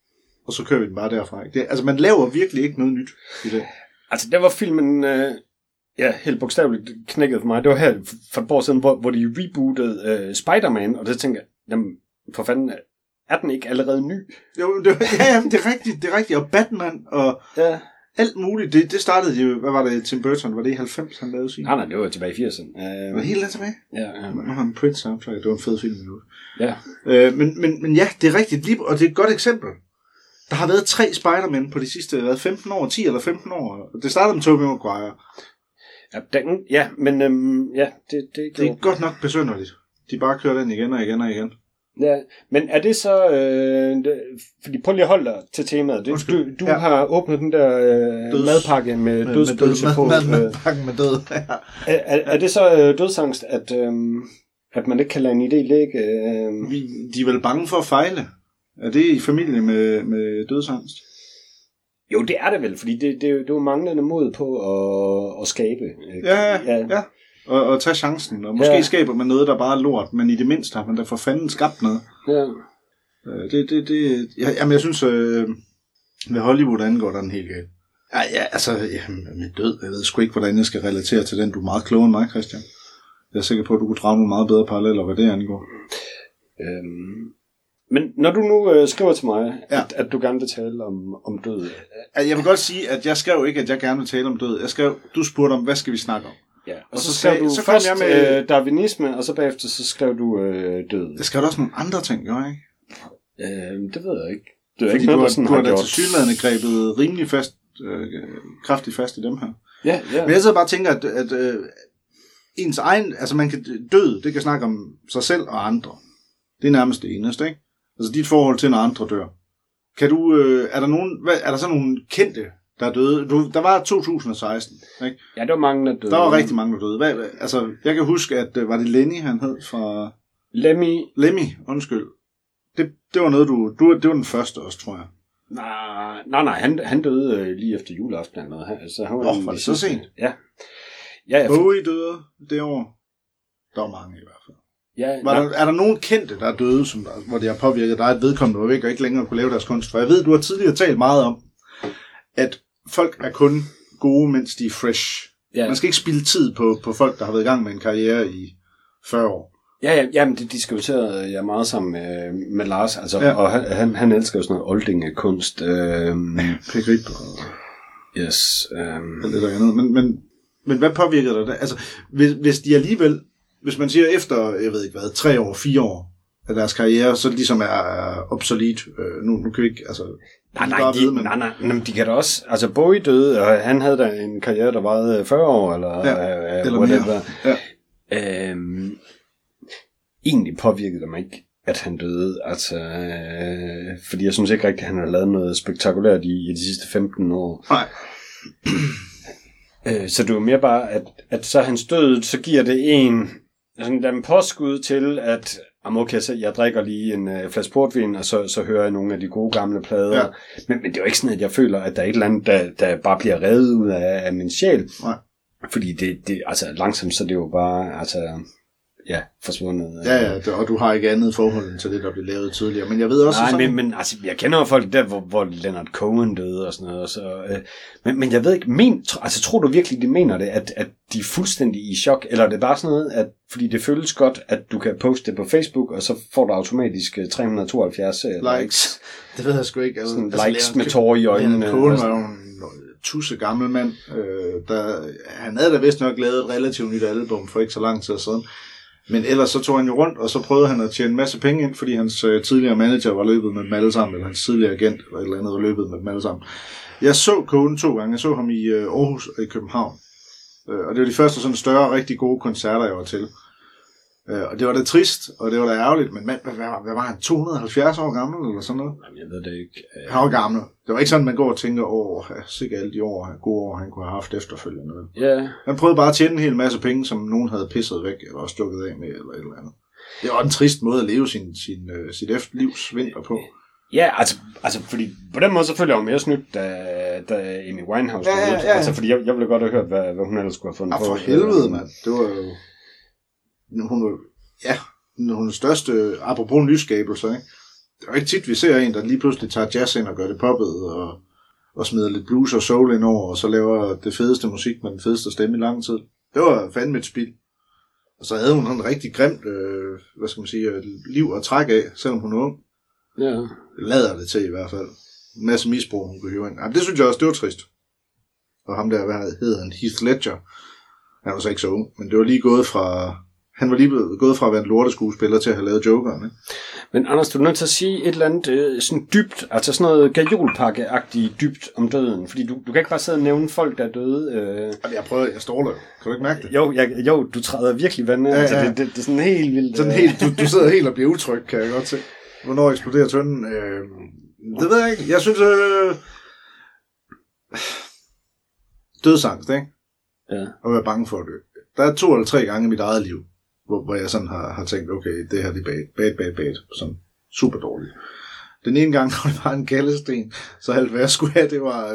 og så kører vi den bare derfra. Ikke? Altså, man laver virkelig ikke noget nyt i det. Altså, der var filmen, helt bogstaveligt knækket for mig. Det var her for et par år siden, hvor de rebootede Spider-Man, og det tænker jeg, jamen, for fanden, er den ikke allerede ny? Jo, det er rigtigt, og Batman, og alt muligt, det startede jo, hvad var det, Tim Burton, var det i 90, han lavede sin? Nej, det var tilbage i 80'erne. Var det helt tilbage? Ja. Nu har han Prince soundtrack, det var en fed film. Ja. Men ja, det er rigtigt, og det er et godt eksempel. Der har været 3 Spider-Man på de sidste 15 år, 10 eller 15 år. Det startede med Tobey Maguire. Ja, men det er godt nok besynderligt. De bare kører den igen og igen og igen. Ja, men er det så... fordi prøv lige at holde dig til temaet. Du har åbnet den der madpakke med dødsbølse på. Madpakken med død, ja. Er det så dødsangst, at man ikke kan lade en idé ligge? De er vel bange for at fejle. Er det i familie med dødsangst? Jo, det er det vel, fordi det er jo manglende mod på at skabe. Ja. Og tage chancen, og måske skaber man noget, der bare er lort, men i det mindste har man da for fanden skabt noget. Ja. Jamen, jeg synes, med Hollywood angår der den helt galt. Med død, jeg ved sgu ikke, hvordan jeg skal relatere til den. Du er meget klogere end mig, Christian. Jeg er sikker på, at du kunne drage nogle meget bedre paralleller, hvad det angår. Men når du nu skriver til mig, at du gerne vil tale om død... Jeg vil godt sige, at jeg skrev ikke, at jeg gerne vil tale om død. Jeg skrev, du spurgte om, hvad skal vi snakke om? Ja, og så skrev du først med darwinisme, og så bagefter så skrev du død. Jeg skrev også nogle andre ting, gør jeg ikke? Det ved jeg ikke. Det er fordi ikke noget, du har da tilsyneladende grebet rimelig fast, kraftigt fast i dem her. Ja. Men jeg så bare tænker, at ens egen... Altså, man kan død, det kan snakke om sig selv og andre. Det er nærmest det eneste, ikke? Altså, dit forhold til, når andre dør. Kan du... er der så nogle kendte, der er døde? Der var 2016, ikke? Ja, der var mange, der døde. Der var rigtig mange, der døde. Altså, jeg kan huske, at var det Lenny, han hed fra... Lemmy, undskyld. Det var noget, det var den første også, tror jeg. Nej, han døde lige efter juleaften eller noget. Altså, var det så sent? Ja. Bowie døde det år. Der var mange i hvert fald. Ja, er der nogen kendte, der er døde, hvor det har påvirket dig, at vedkommende var væk og ikke længere kunne lave deres kunst? For jeg ved, du har tidligere talt meget om, at folk er kun gode, mens de er fresh. Ja. Man skal ikke spilde tid på folk, der har været i gang med en karriere i 40 år. Ja, men det diskuterede jeg meget sammen med Lars, altså, og han elsker jo sådan noget oldingekunst. Pegrip. Yes. Alt det der andet. Men hvad påvirker dig det? Altså, hvis de alligevel, hvis man siger efter, jeg ved ikke hvad, 3 år, 4 år af deres karriere, så ligesom er obsolet. Nu kan vi ikke, altså... Nej, de kan da også... Altså, Bowie døde, og han havde da en karriere, der varede 40 år, eller mere. Ja. Egentlig påvirkede det mig ikke, at han døde. Altså, fordi jeg synes ikke rigtigt, at han har lavet noget spektakulært i de sidste 15 år. Nej. Så det var mere bare, at så hans død, så giver det en påskud til, at okay, så jeg drikker lige en flaske portvin, og så hører jeg nogle af de gode gamle plader. Ja. Men det er jo ikke sådan, at jeg føler, at der er et eller andet, der bare bliver revet ud af min sjæl. Nej. Fordi det altså langsomt, så det er jo bare, altså... Ja, forsvundet. Ja, og du har ikke andet forhold til det, der blev lavet tidligere. Men jeg ved også... Nej, men altså, jeg kender jo folk der, hvor Leonard Cohen døde og sådan noget. Så, men jeg ved ikke, tror du virkelig, de mener det, at de er fuldstændig i chok? Eller er det bare sådan noget, at fordi det føles godt, at du kan poste det på Facebook, og så får du automatisk 372 likes? Det ved jeg sgu ikke. Altså, likes med tårer i øjnene. Leonard Cohen var jo en tusse gammel mand. Han havde da vist nok lavet et relativt nyt album for ikke så lang tid siden. Men ellers så tog han jo rundt, og så prøvede han at tjene en masse penge ind, fordi hans tidligere manager var løbet med dem alle sammen, eller hans tidligere agent eller et eller andet var løbet med dem alle sammen. Jeg så Cohen 2 gange. Jeg så ham i Aarhus og i København. Og det var de første sådan større, rigtig gode koncerter, jeg var til. Og det var da trist, og det var da ærgerligt, men hvad var han, 270 år gammel eller sådan noget? Jamen, jeg ved det ikke. Han var gammel. Det var ikke sådan, man går og tænker, sikkert alle de gode år, han kunne have haft efterfølgende. Ja. Han prøvede bare at tjene en hel masse penge, som nogen havde pisset væk, eller også stukket af med, eller et eller andet. Det var en trist måde at leve sit livs vinter på. Ja, altså fordi på den måde så føler jeg jo mere snydt, da Amy Winehouse var ude. Altså, fordi jeg ville godt have hørt, hvad hun ellers skulle have fundet på. For helvede, mand. Det var jo... Hun er største, apropos nyskabelse, ikke? det er ikke tit, vi ser en, der lige pludselig tager jazz ind og gør det poppet, og smider lidt blues og soul ind over, og så laver det fedeste musik med den fedeste stemme i lang tid. Det var fandme et spil. Og så havde hun en rigtig grimt, liv at trække af, selvom hun er ung. Ja. Det lader det til i hvert fald. En masse misbrug, hun kunne hive ind. Jamen, det synes jeg også, det var trist. Og ham der, hvad hedder han? Heath Ledger. Han var så ikke så ung, men det var lige gået fra... Han var lige gået fra at være en lorteskuespiller til at have lavet Jokeren, ikke? Men Anders, du er nødt til at sige et eller andet sådan dybt, altså sådan noget gajolpakke-agtigt dybt om døden. Fordi du kan ikke bare sidde og nævne folk, der er døde. Jeg stråler. Kan du ikke mærke det? Jo, du træder virkelig vandet. Ja. Altså, det er sådan helt vildt. Sådan helt, du sidder helt og bliver utryg, kan jeg godt se. Hvornår eksploderer tønden? Det ved jeg ikke. Jeg synes... dødsangst, ikke? Ja. Og være bange for at dø. Der er 2 eller 3 gange i mit eget liv, hvor jeg sådan har tænkt, okay, det her det er bad. Sådan super dårligt. Den ene gang, når det var en galdesten, så alt hvad jeg skulle have, det var,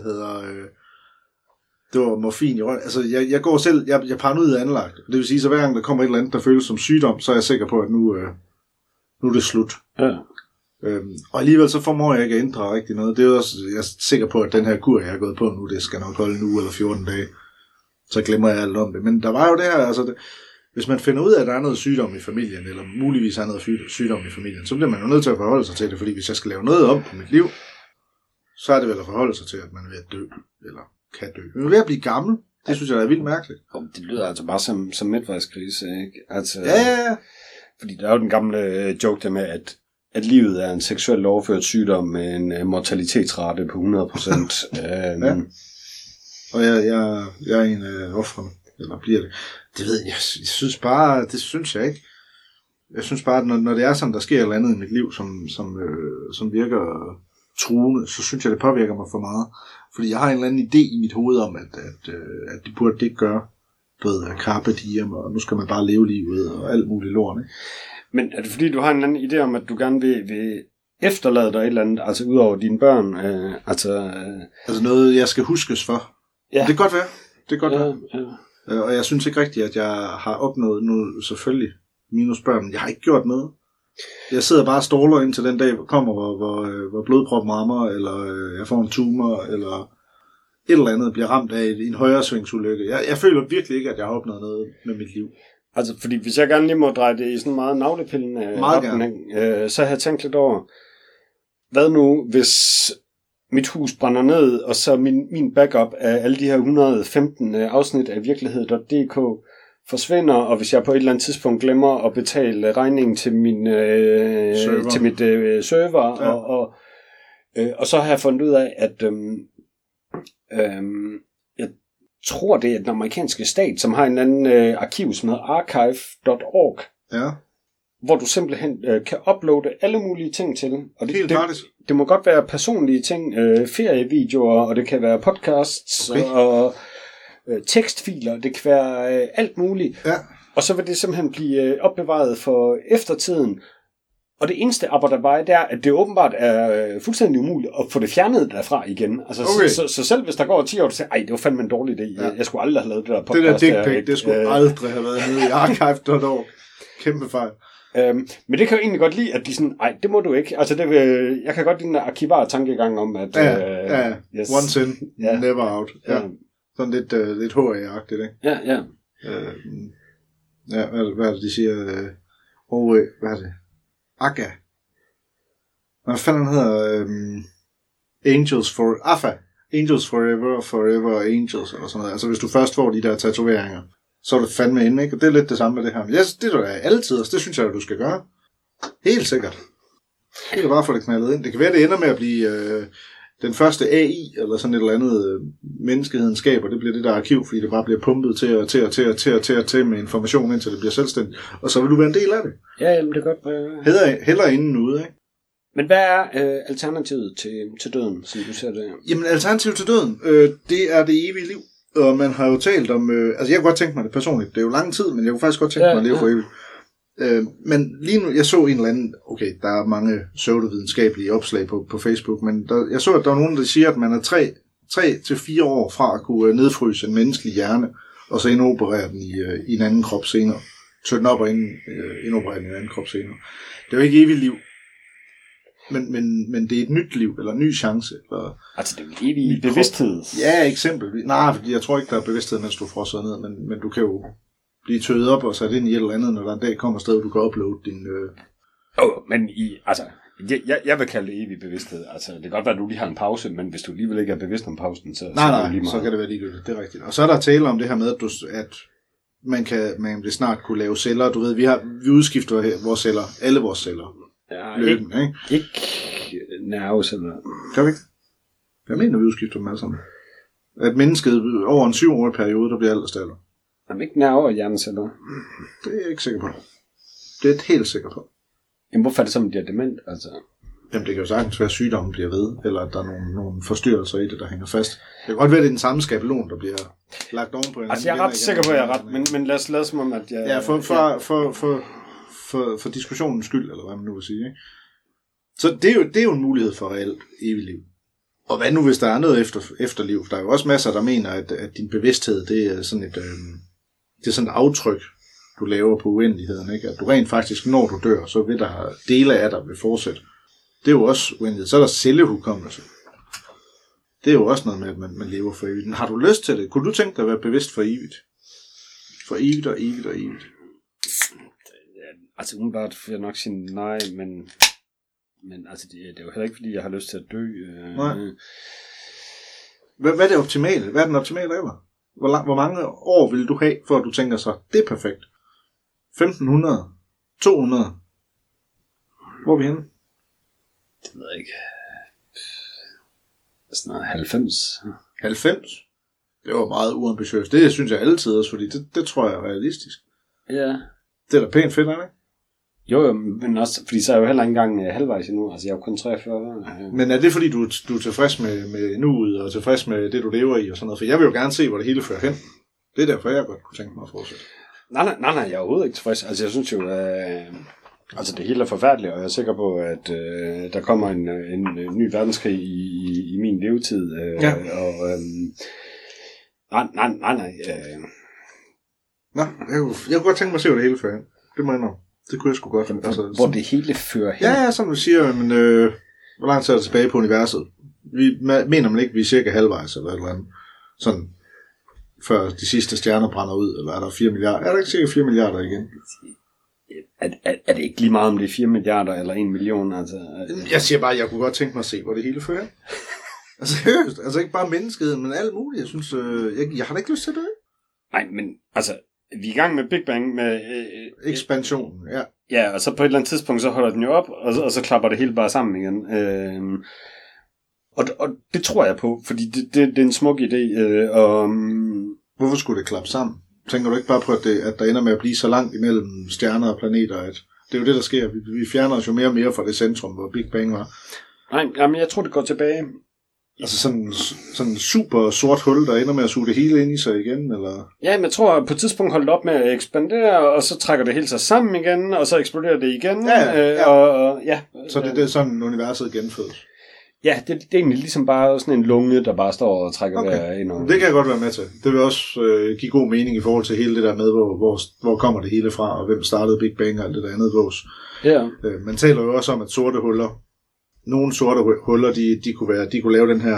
det var morfin i røven. Altså, jeg går selv, jeg er paranoid anlagt. Det vil sige, så hver gang der kommer et eller andet, der føles som sygdom, så er jeg sikker på, at nu er det slut. Ja. Og alligevel så formår jeg ikke at ændre rigtig noget. Det er også, jeg er sikker på, at den her kur, jeg har gået på nu, det skal nok holde en uge eller 14 dage. Så glemmer jeg alt om det. Men der var jo det her, altså hvis man finder ud af, at der er noget sygdom i familien, eller muligvis er noget sygdom i familien, så bliver man jo nødt til at forholde sig til det, fordi hvis jeg skal lave noget om på mit liv, så er det vel at forholde sig til, at man er ved at dø, eller kan dø. Men ved at blive gammel, det synes jeg er vildt mærkeligt. Det lyder altså bare som midtvejskrise, ikke? Altså, ja. Fordi der er jo den gamle joke der med, at livet er en seksuelt overført sygdom med en mortalitetsrate på 100%. Ja. Og jeg er en af offrene, eller bliver det. Det ved jeg synes bare, det synes jeg ikke. Jeg synes bare, at når det er sådan, der sker et eller andet i mit liv, som virker truende, så synes jeg, det påvirker mig for meget. Fordi jeg har en eller anden idé i mit hoved om, at det burde det ikke gøre. Du ved, carpe diem, og nu skal man bare leve livet, og alt muligt lort, ikke? Men er det fordi, du har en eller anden idé om, at du gerne vil efterlade dig et eller andet, altså ud over dine børn? Altså noget, jeg skal huskes for? Ja. Det kan godt være. Ja. Og jeg synes ikke rigtigt, at jeg har opnået noget, selvfølgelig, minus børn, men jeg har ikke gjort noget. Jeg sidder bare og stråler indtil den dag kommer, hvor blodproppen rammer, eller jeg får en tumor, eller et eller andet bliver ramt af en højre svingsulykke. Jeg føler virkelig ikke, at jeg har opnået noget med mit liv. Altså, fordi hvis jeg gerne lige må dreje det i sådan meget navlepillende retning, så har jeg tænkt lidt over, hvad nu, hvis mit hus brænder ned, og så min backup af alle de her 115 afsnit af virkelighed.dk forsvinder, og hvis jeg på et eller andet tidspunkt glemmer at betale regningen til min server. Til mit server, ja. Og så har jeg fundet ud af, at jeg tror, det er den amerikanske stat, som har en anden arkiv, som hedder archive.org, ja. Hvor du simpelthen kan uploade alle mulige ting til. Og helt gratis. Det må godt være personlige ting, ferievideoer, og det kan være podcasts, og tekstfiler, det kan være alt muligt. Ja. Og så vil det simpelthen blive opbevaret for eftertiden. Og det eneste arbejde, det er, at det åbenbart er fuldstændig umuligt at få det fjernet derfra igen. Altså, okay. så selv hvis der går 10 år, så siger det var fandme en dårlig idé. Ja. Jeg skulle aldrig have lavet det der podcast. Det der dick pic, det skulle aldrig have været nede i archive.org. Kæmpe fejl. Men det kan jeg egentlig godt lide, at de sådan, det må du ikke. Altså, jeg kan godt lide den arkivar tankegang om, at... Yes. Once in, never out. Ja. Sådan lidt HA-agtigt, ikke? Ja. Hvad er det, de siger? Hvad er det? Aga. Hvad fanden hedder Angels Forever Angels, eller sådan noget. Altså, hvis du først får de der tatoveringer, så er du fandme inde, ikke? Og det er lidt det samme med det her. Men det er da altid, og det synes jeg, at du skal gøre. Helt sikkert. Det er bare for det knaldet ind. Det kan være, det ender med at blive den første AI, eller sådan et eller andet menneskeheden skaber. Det bliver det der arkiv, fordi det bare bliver pumpet til med information, indtil det bliver selvstændigt. Og så vil du være en del af det. Ja, jamen det er godt. Heller inden ude, ikke? Men hvad er alternativet til døden, som du ser det? Jamen, alternativet til døden, det er det evige liv. Og man har jo talt om... jeg kunne godt tænke mig det personligt. Det er jo lang tid, men jeg kunne faktisk godt tænke mig at leve for evigt. Men lige nu, jeg så en eller anden... Okay, der er mange pseudovidenskabelige opslag på Facebook, men jeg så, at der er nogen, der siger, at man er 3 til 4 år fra at kunne nedfryse en menneskelig hjerne, og så indoperere den i en anden krop senere. Så den op og indoperere den i en anden krop senere. Det er jo ikke evigt liv. Men det er et nyt liv, eller en ny chance. Eller altså det er jo evig bevidsthed. Ja, eksempelvis. Nej, fordi jeg tror ikke, der er bevidsthed, mens du frosser ned, men du kan jo blive tøet op og sat ind i et eller andet, når der en dag kommer et sted, du kan uploade din... Men altså... Jeg vil kalde det evig bevidsthed. Altså, det kan godt være, at du lige har en pause, men hvis du alligevel ikke er bevidst om pausen, så... Nej, så kan det være ligegyldigt. Det er rigtigt. Og så er der tale om det her med, at man vil snart kunne lave celler. Du ved, vi udskifter vores celler. Alle vores celler. Ja, løbende, ikke nerveceller. Kan vi ikke? Jeg mener, vi udskifter dem alle sammen. At mennesket over en 7-årig periode, der bliver alt erstattet. Jamen ikke nerve- og hjerneceller. Det er jeg ikke sikker på. Det er jeg helt sikker på. Jamen hvorfor er det så, man bliver dement? Altså... Jamen det kan jo sagtens være, at sygdommen bliver ved, eller at der er nogle forstyrrelser i det, der hænger fast. Det kan godt være, at det er den samme skabelon, der bliver lagt oven på en. Altså jeg er ret sikker på, at jeg er ret, men lad os som om, at jeg... Ja, for diskussionens skyld, eller hvad man nu vil sige. Ikke? Så det er jo en mulighed for reelt evigt liv. Og hvad nu, hvis der er noget efterliv? Der er jo også masser, der mener, at din bevidsthed, det er sådan et aftryk, du laver på uendeligheden. Ikke? At du rent faktisk, når du dør, så vil der dele af dig vil fortsætte. Det er jo også uendelighed. Så er der cellehukommelse. Det er jo også noget med, at man lever for evigt. Men har du lyst til det? Kunne du tænke dig at være bevidst for evigt? For evigt og evigt og evigt? Altså umiddelbart vil jeg nok sige nej, men altså det er jo heller ikke, fordi jeg har lyst til at dø. Nej. Hvad er det optimale? Hvad er den optimale alder? Hvor mange år vil du have, for at du tænker så, det er perfekt? 1500? 200? Hvor er vi henne? Det ved jeg ikke. Sådan 90. 90? Det var meget uambitiøst. Det synes jeg altid også, fordi det tror jeg er realistisk. Ja. Det er da pænt fedt, ikke? Jo, men også, fordi så er jeg jo heller ikke engang halvvejs endnu. Altså, jeg er jo kun 43. Men er det fordi, du er tilfreds med nuet, og tilfreds med det, du lever i, og sådan noget? For jeg vil jo gerne se, hvor det hele fører hen. Det er derfor, jeg godt kunne tænke mig at fortsætte. Nej, jeg er overhovedet ikke tilfreds. Altså, jeg synes jo, altså det hele er forfærdeligt, og jeg er sikker på, at der kommer en ny verdenskrig i min levetid. Ja. Og, nej. Nå, jeg kunne godt tænke mig at se, hvor det hele fører hen. Det må jeg nok. Det kunne jeg sgu godt. Altså, hvor det hele fører hen? Ja, som du siger, men hvor langt er det tilbage på universet? Mener man ikke, at vi er cirka halvvejs, eller et eller andet? Sådan, før de sidste stjerner brænder ud, eller er der 4 milliarder? Er der ikke cirka 4 milliarder igen? Er det ikke lige meget, om det er 4 milliarder eller 1 million? Altså, jeg siger bare, at jeg kunne godt tænke mig at se, hvor det hele fører hen. Altså seriøst, altså ikke bare menneskeheden, men alt muligt. Jeg synes, jeg har da ikke lyst til det. Nej, men altså, vi er i gang med Big Bang med... ekspansionen, ja. Ja, og så på et eller andet tidspunkt, så holder den jo op, og så klapper det hele bare sammen igen. Og det tror jeg på, fordi det er en smuk idé. Hvorfor skulle det klappe sammen? Tænker du ikke bare på, at der ender med at blive så langt imellem stjerner og planeter, at det er jo det, der sker. Vi fjerner os jo mere og mere fra det centrum, hvor Big Bang var. Nej, men jeg tror, det går tilbage. Altså sådan en super sort hul, der ender med at suge det hele ind i sig igen, eller? Ja, men jeg tror, at på et tidspunkt holder det op med at ekspandere, og så trækker det hele sig sammen igen, og så eksploderer det igen. Ja. Så det er sådan, universet genfødes? Ja, det er egentlig ligesom bare sådan en lunge, der bare står og trækker vejr ind over. Det kan jeg godt være med til. Det vil også give god mening i forhold til hele det der med, hvor kommer det hele fra, og hvem startede Big Bang og alt det der andet vås. Ja. Man taler jo også om, at sorte huller, nogle sorte huller, de kunne lave den her,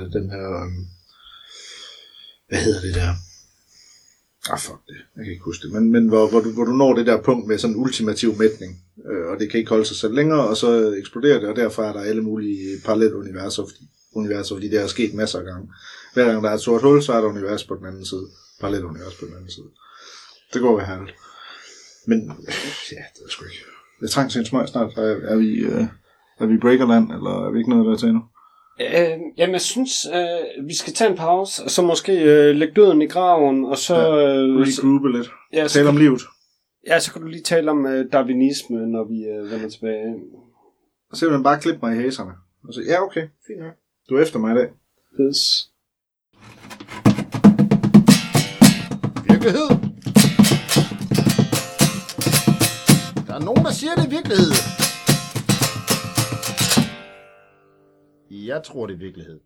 hvad hedder det der? Fuck det, jeg kan ikke huske det. Men hvor du når det der punkt med sådan en ultimativ mætning, og det kan ikke holde sig selv længere, og så eksploderer det, og derfor er der alle mulige paralleluniverser, fordi det er sket masser af gange. Hver gang der er et sort hul, så er der univers på den anden side. Parallelunivers på den anden side. Det går ved herligt. Men, ja, det er sgu ikke. Jeg trænger til en smøg snart. Er vi breakerland, eller er vi ikke noget der til endnu? Jamen, jeg synes, vi skal tage en pause, og så måske lægge døden i graven, og så... regroupe lidt. Ja, tale om livet. Ja, så kan du lige tale om darwinisme, når vi vender tilbage. Og så vil man bare klippe mig i hæserne. Og så, ja, okay, fint nok. Du er efter mig i dag. Yes. Virkelighed. Der er nogen, der siger, det er virkelighed. Jeg tror, det er virkelighed.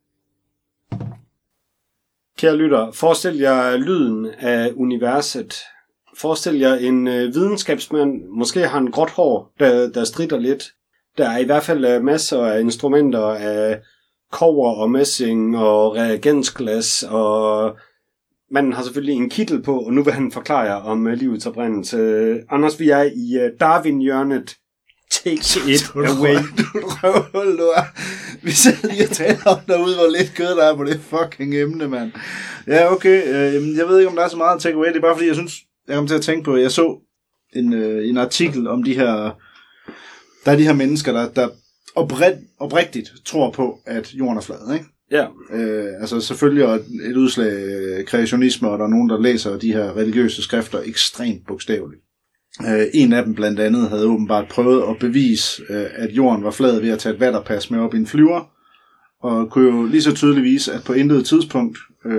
Kære lytter, forestil jer lyden af universet. Forestil jer en videnskabsmand, måske har en gråt hår, der stritter lidt. Der er i hvert fald masser af instrumenter af kobber og messing og reagensglas, og man har selvfølgelig en kittel på, og nu vil han forklare jer om livets oprindelse. Anders, vi er i Darwin-hjørnet. Take it away. Du er. Vi sidder lige og taler om derude, hvor lidt kød der er på det fucking emne, mand. Ja, okay. Jeg ved ikke, om der er så meget at take away. Det er bare fordi, jeg synes, jeg kom til at tænke på, jeg så en artikel om de her, der er de her mennesker, der oprigtigt tror på, at jorden er flad, ikke? Ja. Altså selvfølgelig er et udslag af kreationisme, og der er nogen, der læser de her religiøse skrifter ekstremt bogstaveligt. En af dem blandt andet havde åbenbart prøvet at bevise, at jorden var flad ved at tage et vatterpas med op i en flyver, og kunne jo lige så tydeligt vise, at på intet tidspunkt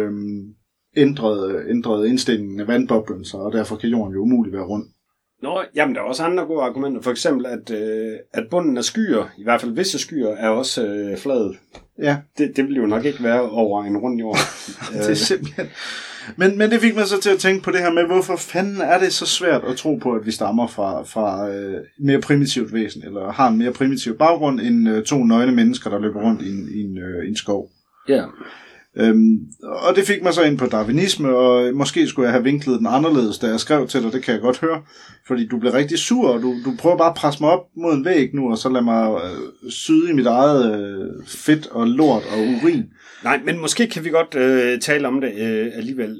ændrede indstillingen af vandboblen sig, og derfor kan jorden jo umuligt være rund. Nå, jamen der er også andre gode argumenter. For eksempel, at bunden af skyer, i hvert fald visse skyer, er også flad. Ja. Det vil jo nok ikke være over en rund jord. Det er simpelthen... Men det fik mig så til at tænke på det her med, hvorfor fanden er det så svært at tro på, at vi stammer fra mere primitivt væsen, eller har en mere primitiv baggrund end to nøgne mennesker, der løber rundt i en skov. Ja. Og det fik mig så ind på darwinisme, og måske skulle jeg have vinklet den anderledes, da jeg skrev til dig, det kan jeg godt høre, fordi du blev rigtig sur, og du prøver bare at presse mig op mod en væg nu, og så lad mig syde i mit eget fedt og lort og urin. Nej, men måske kan vi godt tale om det alligevel.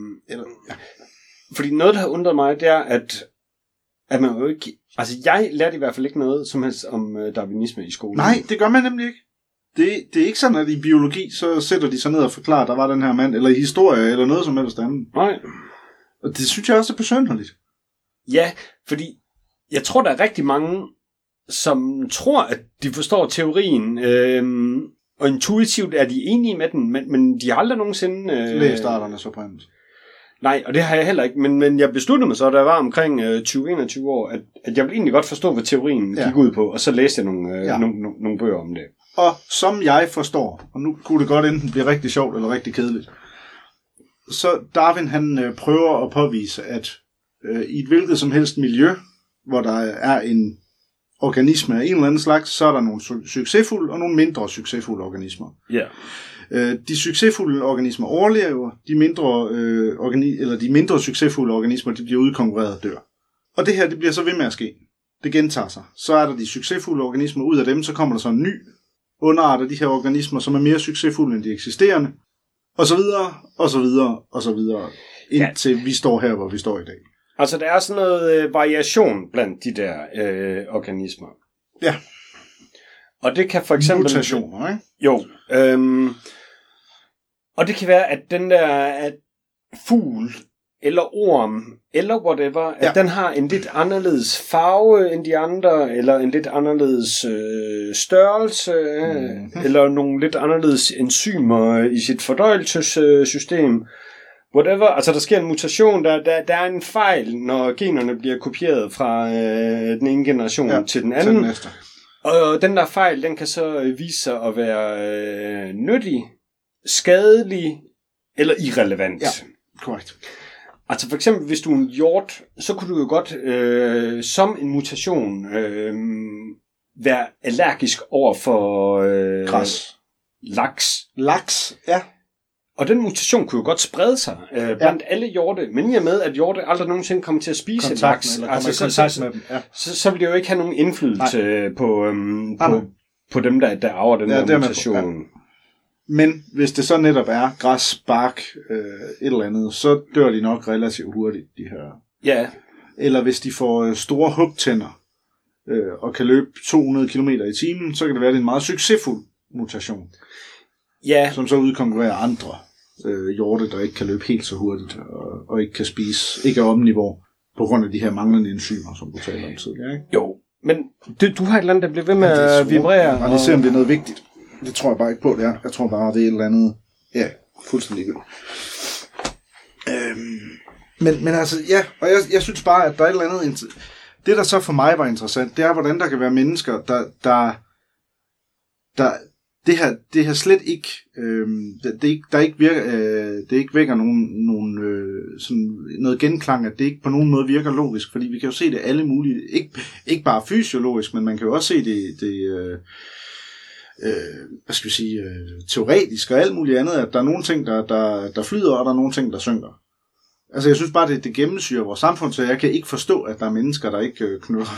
Fordi noget, der har undret mig, det er, at man jo ikke... Altså, jeg lærte i hvert fald ikke noget som helst om darwinisme i skolen. Nej, det gør man nemlig ikke. Det er ikke sådan, at i biologi, så sætter de sig ned og forklarer, at der var den her mand, eller i historie, eller noget som helst andet. Nej. Og det synes jeg også er besynderligt. Ja, fordi jeg tror, der er rigtig mange, som tror, at de forstår teorien, og intuitivt er de enige med den, men de har aldrig nogensinde... Læst arternes oprindelse. Nej, og det har jeg heller ikke, men jeg besluttede mig så, da jeg var omkring 20-21 år, at jeg ville egentlig godt forstå, hvad teorien gik ud på, og så læste jeg nogle bøger om det. Og som jeg forstår, og nu kunne det godt enten blive rigtig sjovt eller rigtig kedeligt, så Darwin han prøver at påvise, at i et hvilket som helst miljø, hvor der er en organisme af en eller anden slags, så er der nogle succesfulde og nogle mindre succesfulde organismer. Ja. De succesfulde organismer overlever, de mindre succesfulde organismer, de bliver udkonkurreret og dør. Og det her, det bliver så ved med at ske. Det gentager sig. Så er der de succesfulde organismer, ud af dem, så kommer der så en ny underart af de her organismer, som er mere succesfulde end de eksisterende, og så videre, og så videre, og så videre, indtil vi står her, hvor vi står i dag. Altså, der er sådan noget variation blandt de der organismer. Ja. Og det kan for eksempel... Mutationer, ikke? Jo. Og det kan være, at den der at fugl, eller orm, eller whatever, at den har en lidt anderledes farve end de andre, eller en lidt anderledes størrelse, eller nogle lidt anderledes enzymer i sit fordøjelsessystem. Whatever, altså der sker en mutation, der er en fejl, når generne bliver kopieret fra den ene generation til den anden. Til den og den der fejl, den kan så vise sig at være nyttig, skadelig eller irrelevant. Ja, korrekt. Altså for eksempel, hvis du er en hjort, så kunne du jo godt som en mutation være allergisk over for græs. Laks, ja. Og den mutation kunne jo godt sprede sig blandt alle hjorte, men i og med, at hjorte aldrig nogensinde kommer til at spise laks, så vil det jo ikke have nogen indflydelse på dem, der arver den der mutation. Men hvis det så netop er græs, bark, et eller andet, så dør de nok relativt hurtigt, de her. Ja. Eller hvis de får store hugtænder og kan løbe 200 km i timen, så kan det være, at det er en meget succesfuld mutation. Ja. Som så udkonkurrerer andre hjorte, der ikke kan løbe helt så hurtigt og ikke kan spise, ikke er omniveau på grund af de her manglende enzymer, som du taler om tidligere. Ikke? Jo, men du har et eller andet, der bliver ved med at vibrere. Og lige se, om det er noget vigtigt. Det tror jeg bare ikke på, det er. Jeg tror bare, det er et eller andet... Ja, fuldstændig godt. Men altså, ja, og jeg synes bare, at der er et eller andet... Det, der så for mig var interessant, det er, hvordan der kan være mennesker, det her slet ikke, det ikke vækker nogen sådan noget genklang, at det ikke på nogen måde virker logisk, fordi vi kan jo se det alle mulige, ikke bare fysiologisk, men man kan jo også se det hvad skal vi sige, teoretisk og alt muligt andet, at der er nogle ting, der flyder, og der er nogle ting, der synker. Altså, jeg synes bare, det gennemsyrer vores samfund, så jeg kan ikke forstå, at der er mennesker, der ikke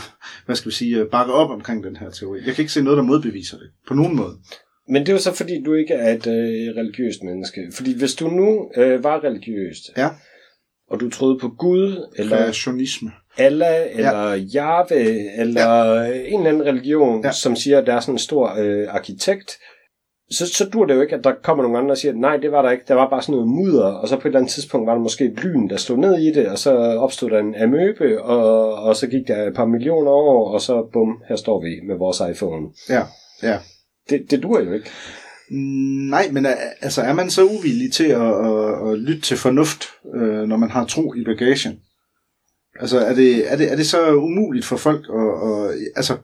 bakker op omkring den her teori. Jeg kan ikke se noget, der modbeviser det, på nogen måde. Men det er jo så, fordi du ikke er et religiøst menneske. Fordi hvis du nu var religiøst, ja, og du troede på Gud, eller kreationisme, Allah, eller Jahve, eller en eller anden religion, som siger, at der er sådan en stor arkitekt, så dur det jo ikke, at der kommer nogle andre og siger, nej, det var der ikke, der var bare sådan noget mudder, og så på et eller andet tidspunkt var der måske et lyn, der stod ned i det, og så opstod der en amøbe, og så gik der et par millioner år, og så bum, her står vi med vores iPhone. Ja. Det dur jo ikke. Nej, men altså er man så uvillig til at lytte til fornuft, når man har tro i bagagen? Altså er det så umuligt for folk altså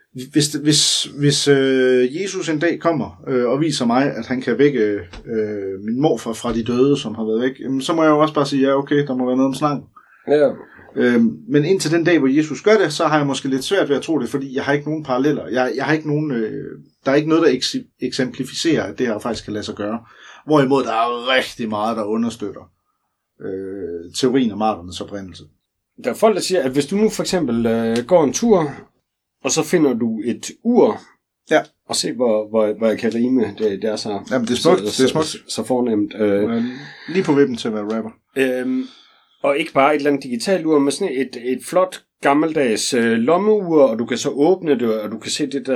hvis Jesus en dag kommer og viser mig, at han kan vække min morfar fra de døde, som har været væk, så må jeg jo også bare sige, ja okay, der må være noget om snakken. Ja. Men indtil den dag, hvor Jesus gør det, så har jeg måske lidt svært ved at tro det, fordi jeg har ikke nogen paralleller. Jeg har ikke nogen, der er ikke noget, der eksemplificerer, at det her faktisk kan lade sig gøre. Hvorimod der er rigtig meget, der understøtter teorien om arternes oprindelse. Der er folk, der siger, at hvis du nu for eksempel går en tur, og så finder du et ur, og se, hvor jeg kan rime. Det er så, jamen, det er smukt. Det er smukt. Så fornemt. Lige på vippen til at være rapper. Og ikke bare et eller andet digitalt ur, men sådan et flot gammeldags lommeur, og du kan så åbne det, og du kan se det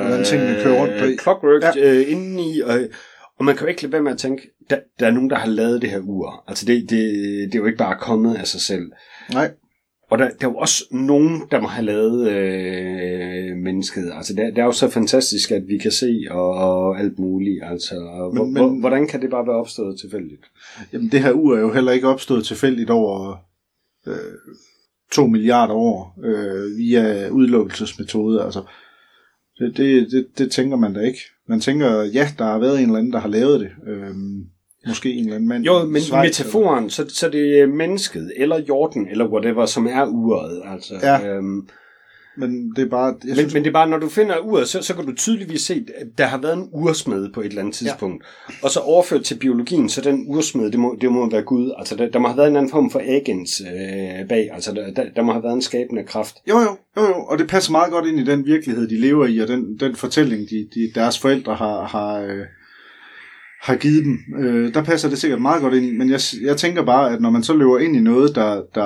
der clockwork indeni, og man kan jo ikke lade være med at tænke, der er nogen, der har lavet det her ur. Altså det er jo ikke bare kommet af sig selv. Nej. Og der er jo også nogen, der må have lavet mennesket. Altså det er jo så fantastisk, at vi kan se og alt muligt. Altså, hvordan kan det bare være opstået tilfældigt? Jamen det her ur er jo heller ikke opstået tilfældigt over 2 milliarder år via udelukkelsesmetode. Altså det tænker man da ikke. Man tænker, ja, der har været en eller anden, der har lavet det. Måske en eller anden mand. Jo, men metaforen, så det er mennesket, eller jorden, eller whatever, som er uret. Altså, ja. Men det er bare... Men det er bare, når du finder uret, så kan du tydeligvis se, at der har været en ursmed på et eller andet tidspunkt. Ja. Og så overført til biologien, så den ursmed, det må være Gud. Altså, der må have været en anden form for agens bag. Altså, der må have været en skabende kraft. Jo. Og det passer meget godt ind i den virkelighed, de lever i, og den fortælling, deres forældre har givet dem. Der passer det sikkert meget godt ind i, men jeg tænker bare, at når man så løber ind i noget,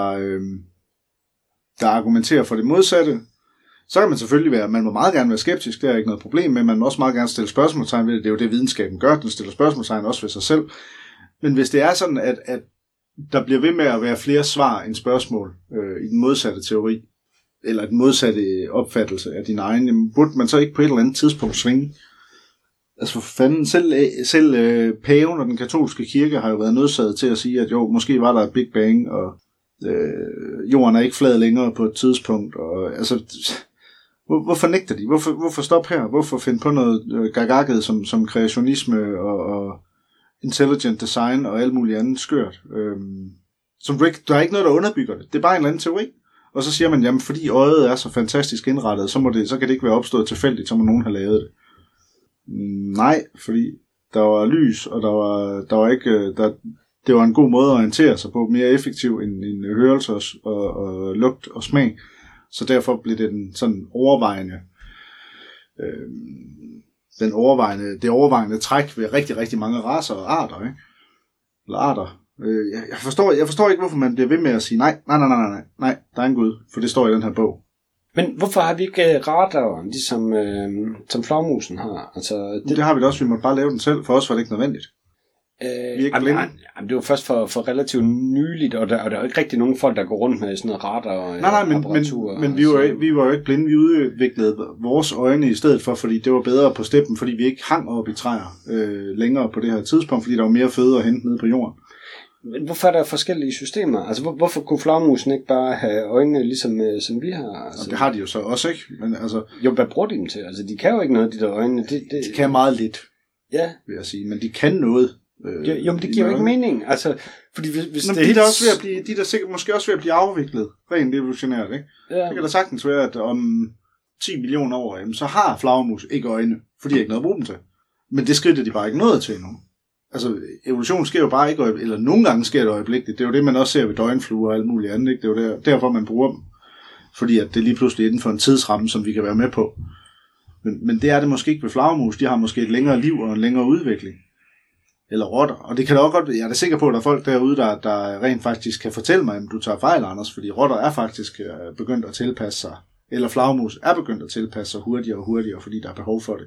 der argumenterer for det modsatte, så kan man selvfølgelig man må meget gerne være skeptisk, det er ikke noget problem, men man må også meget gerne stille spørgsmålstegn ved det. Det er jo det, videnskaben gør, den stiller spørgsmålstegn også ved sig selv. Men hvis det er sådan, at der bliver ved med at være flere svar end spørgsmål i den modsatte teori, eller den modsatte opfattelse af din egen, jamen, burde man så ikke på et eller andet tidspunkt svinge? Altså for fanden, selv paven og den katolske kirke har jo været nødsaget til at sige, at jo, måske var der et Big Bang, og jorden er ikke flad længere på et tidspunkt. Og, altså, hvorfor nægter de? Hvorfor stoppe her? Hvorfor finde på noget gagagget som kreationisme og intelligent design og alt muligt andet skørt? Der er ikke noget, der underbygger det. Det er bare en eller anden teori. Og så siger man, jamen fordi øjet er så fantastisk indrettet, så kan det ikke være opstået tilfældigt, så må nogen have lavet det. Nej, fordi der var lys, og der var ikke, det var en god måde at orientere sig på, mere effektiv end hørelse og lugt og smag. Så derfor blev det den sådan det overvejende træk ved rigtig, rigtig mange racer og arter, ikke? Eller arter. Jeg forstår ikke, hvorfor man bliver ved med at sige nej, der er en Gud, for det står i den her bog. Men hvorfor har vi ikke radar, ligesom som flagmusen har? Altså, det har vi da også, vi måtte bare lave den selv. For os var det ikke nødvendigt. Det var først for relativt nyligt, og der er jo ikke rigtig nogen folk, der går rundt med sådan noget radar. Men vi var jo ikke blinde. Vi udviklede vores øjne i stedet for, fordi det var bedre på steppen, fordi vi ikke hang op i træer længere på det her tidspunkt, fordi der var mere føde at hente nede på jorden. Men hvorfor er der forskellige systemer? Altså, hvorfor kunne flagmusen ikke bare have øjnene ligesom som vi har? Altså, det har de jo så også, ikke? Men, altså, jo, hvad bruger de dem til? Altså, de kan jo ikke noget, de der øjne. De kan meget lidt. vil jeg sige. Men de kan noget. Jo, men det giver jo ikke mening. Altså, fordi hvis det er også ved at blive, de er der sikkert måske også ved at blive afviklet, rent evolutionært, ikke? Ja. Det kan da sagtens være, at om 10 millioner år, så har flagermus ikke øjne, fordi jeg ikke noget at bruge dem til. Men det skridt er de bare ikke nået til endnu. Altså, evolution sker jo bare ikke, eller nogle gange sker det øjeblikkeligt. Det er jo det, man også ser ved døgnfluer og alt muligt andet, ikke? Det er jo derfor, man bruger dem. Fordi at det lige pludselig er inden for en tidsramme, som vi kan være med på. Men det er det måske ikke ved flagermus. De har måske et længere liv og en længere udvikling. Eller rotter. Og det kan da også godt, jeg er da sikker på, at der er folk derude, der rent faktisk kan fortælle mig, om du tager fejl, Anders, fordi rotter er faktisk begyndt at tilpasse sig, eller flagermus er begyndt at tilpasse sig hurtigere og hurtigere, fordi der er behov for det.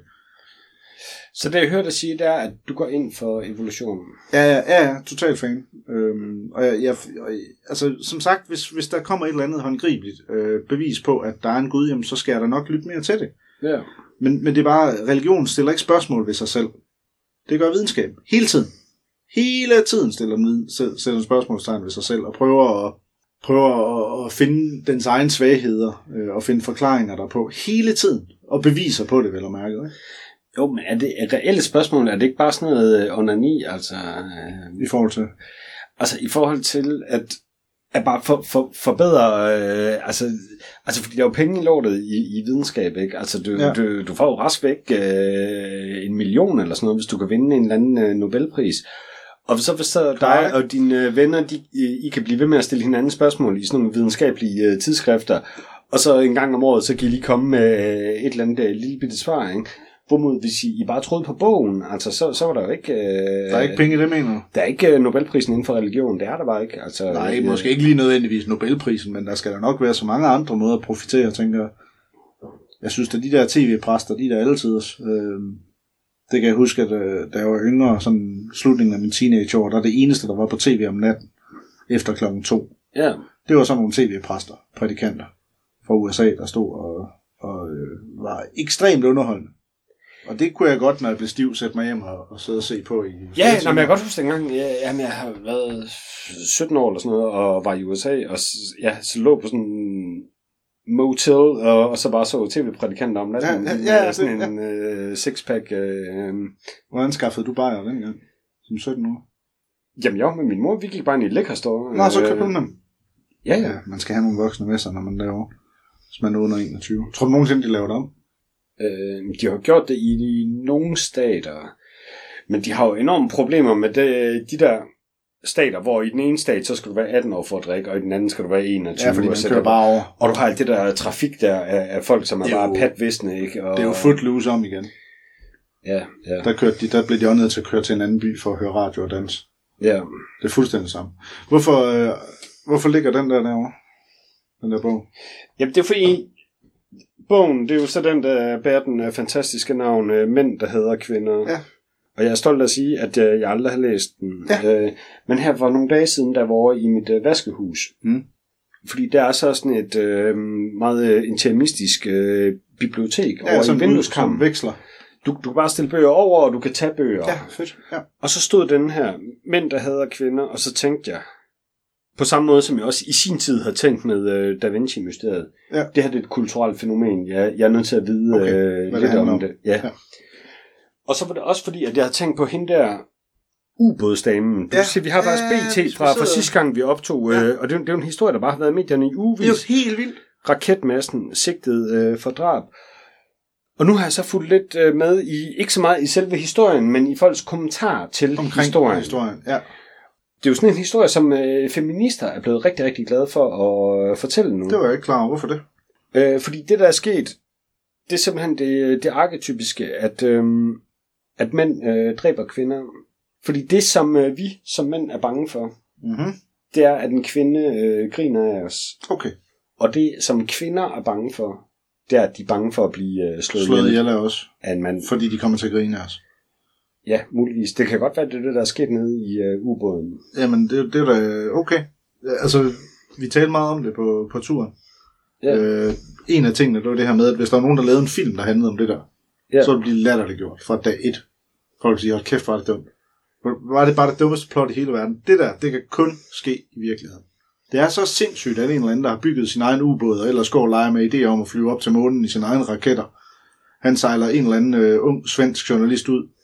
Så det jeg hørte dig sige, det er, at du går ind for evolutionen. Ja, totalt fan. Og altså, som sagt, hvis der kommer et eller andet håndgribeligt bevis på, at der er en Gud, jamen, så skal jeg da nok lytte mere til det. Ja. Men det er bare, religion stiller ikke spørgsmål ved sig selv. Det gør videnskab. Hele tiden. Hele tiden stiller en spørgsmålstegn ved sig selv, og prøver at finde dens egen svagheder, og finde forklaringer derpå. Hele tiden. Og beviser på det, vel og mærke, ikke? Jo, men er det et reelle spørgsmål? Er det ikke bare sådan noget onani, altså? I forhold til? Altså, i forhold til, at bare forbedre, altså, fordi der er jo penge i lortet i videnskab, ikke? Altså, du får jo rask væk 1 million eller sådan noget, hvis du kan vinde en eller anden Nobelpris. Og hvis så dig og dine venner, I kan blive ved med at stille hinanden spørgsmål i sådan nogle videnskabelige tidsskrifter, og så en gang om året, så kan I lige komme med et eller andet lille bitte svar, ikke? Hvorimod, hvis I bare troede på bogen, altså, så var der jo ikke... der er ikke penge i det, mener du? Der er ikke Nobelprisen inden for religion, det er der bare ikke. Altså, nej, måske ikke lige nødvendigvis Nobelprisen, men der skal der nok være så mange andre måder at profitere, tænker jeg. Jeg synes, at de der tv-præster, de der altiders... det kan jeg huske, at da jeg var yngre, sådan slutningen af min teenageår, der er det eneste, der var på tv om natten, efter 2:00. Ja. Det var sådan nogle tv-præster, prædikanter fra USA, der stod og var ekstremt underholdende. Og det kunne jeg godt, når jeg blev stiv, sætte mig hjem og sidde og se på i... Ja, men jeg kan godt huske dengang, jeg har været 17 år eller sådan noget, og var i USA, og så lå på sådan en motel, og så bare så tv-prædikanter om natten. Sådan en sixpack. Hvordan skaffede du bajer dengang, som 17 år? Jamen jo, med min mor, vi gik bare ind i et lækkerstore. Nå, så købte hun dem. Ja. Man skal have nogle voksne med sig, når man laver, hvis man er under 21. Tror du nogensinde, de laver det om? De har gjort det i nogle stater, men de har jo enorme problemer med de der stater, hvor i den ene stat, så skal du være 18 år for at drikke, og i den anden skal du være 21. Ja, fordi man kører bare over. Og du har alt det der trafik der af folk, som er bare patvisne, ikke? Og... Det er jo footloose om igen. Ja. Der blev de også nødt til at køre til en anden by for at høre radio og dans. Ja. Det er fuldstændig samme. Hvorfor ligger den der derovre? Den der bog? Jamen, det er fordi... Bogen, det er jo så den, der bærer den fantastiske navn Mænd, der hader kvinder. Ja. Og jeg er stolt af at sige, at jeg aldrig har læst den. Ja. Men her var nogle dage siden, der var over i mit vaskehus. Fordi der er så sådan et meget interimistisk bibliotek over i vindueskarmen. Veksler. Du kan bare stille bøger over, og du kan tage bøger. Ja, fedt. Ja. Og så stod den her, Mænd, der hader kvinder, og så tænkte jeg, på samme måde som jeg også i sin tid havde tænkt med Da Vinci-mysteriet. Ja. Det her det er et kulturelt fænomen. Jeg er nødt til at vide lidt om det. Ja. Og så var det også fordi, at jeg havde tænkt på hende der ubådsdamen. Du kan se, vi har faktisk BT fra sidste gang, vi optog. Og det er jo en historie, der bare har været i medierne i ugevis. Det er jo helt vildt. Raketmassen sigtet for drab. Og nu har jeg så fulgt lidt med i, ikke så meget i selve historien, men i folks kommentar til historien. Ja. Det er jo sådan en historie, som feminister er blevet rigtig, rigtig glade for at fortælle nu. Det var jeg ikke klar over. Hvorfor det? Fordi det, der er sket, det er simpelthen det arketypiske, at mænd dræber kvinder. Fordi det, som vi som mænd er bange for, det er, at en kvinde griner af os. Okay. Og det, som kvinder er bange for, det er, at de er bange for at blive slået ihjel af os. Af en mand. Fordi de kommer til at grine af os. Ja, muligvis. Det kan godt være, det er det, der er sket nede i ubåden. Jamen, det er da okay. Altså, vi talte meget om det på turen. Ja. En af tingene, det var det her med, at hvis der var nogen, der lavede en film, der handlede om det der, så ville det blive latterliggjort fra dag 1. Folk siger, hold kæft, var det dumt. Var det bare det dummeste plot i hele verden? Det der, det kan kun ske i virkeligheden. Det er så sindssygt, at en eller anden, der har bygget sin egen ubåd, og ellers går og leger med idéer om at flyve op til månen i sine egne raketter. Han sejler en eller anden ung svensk journalist ud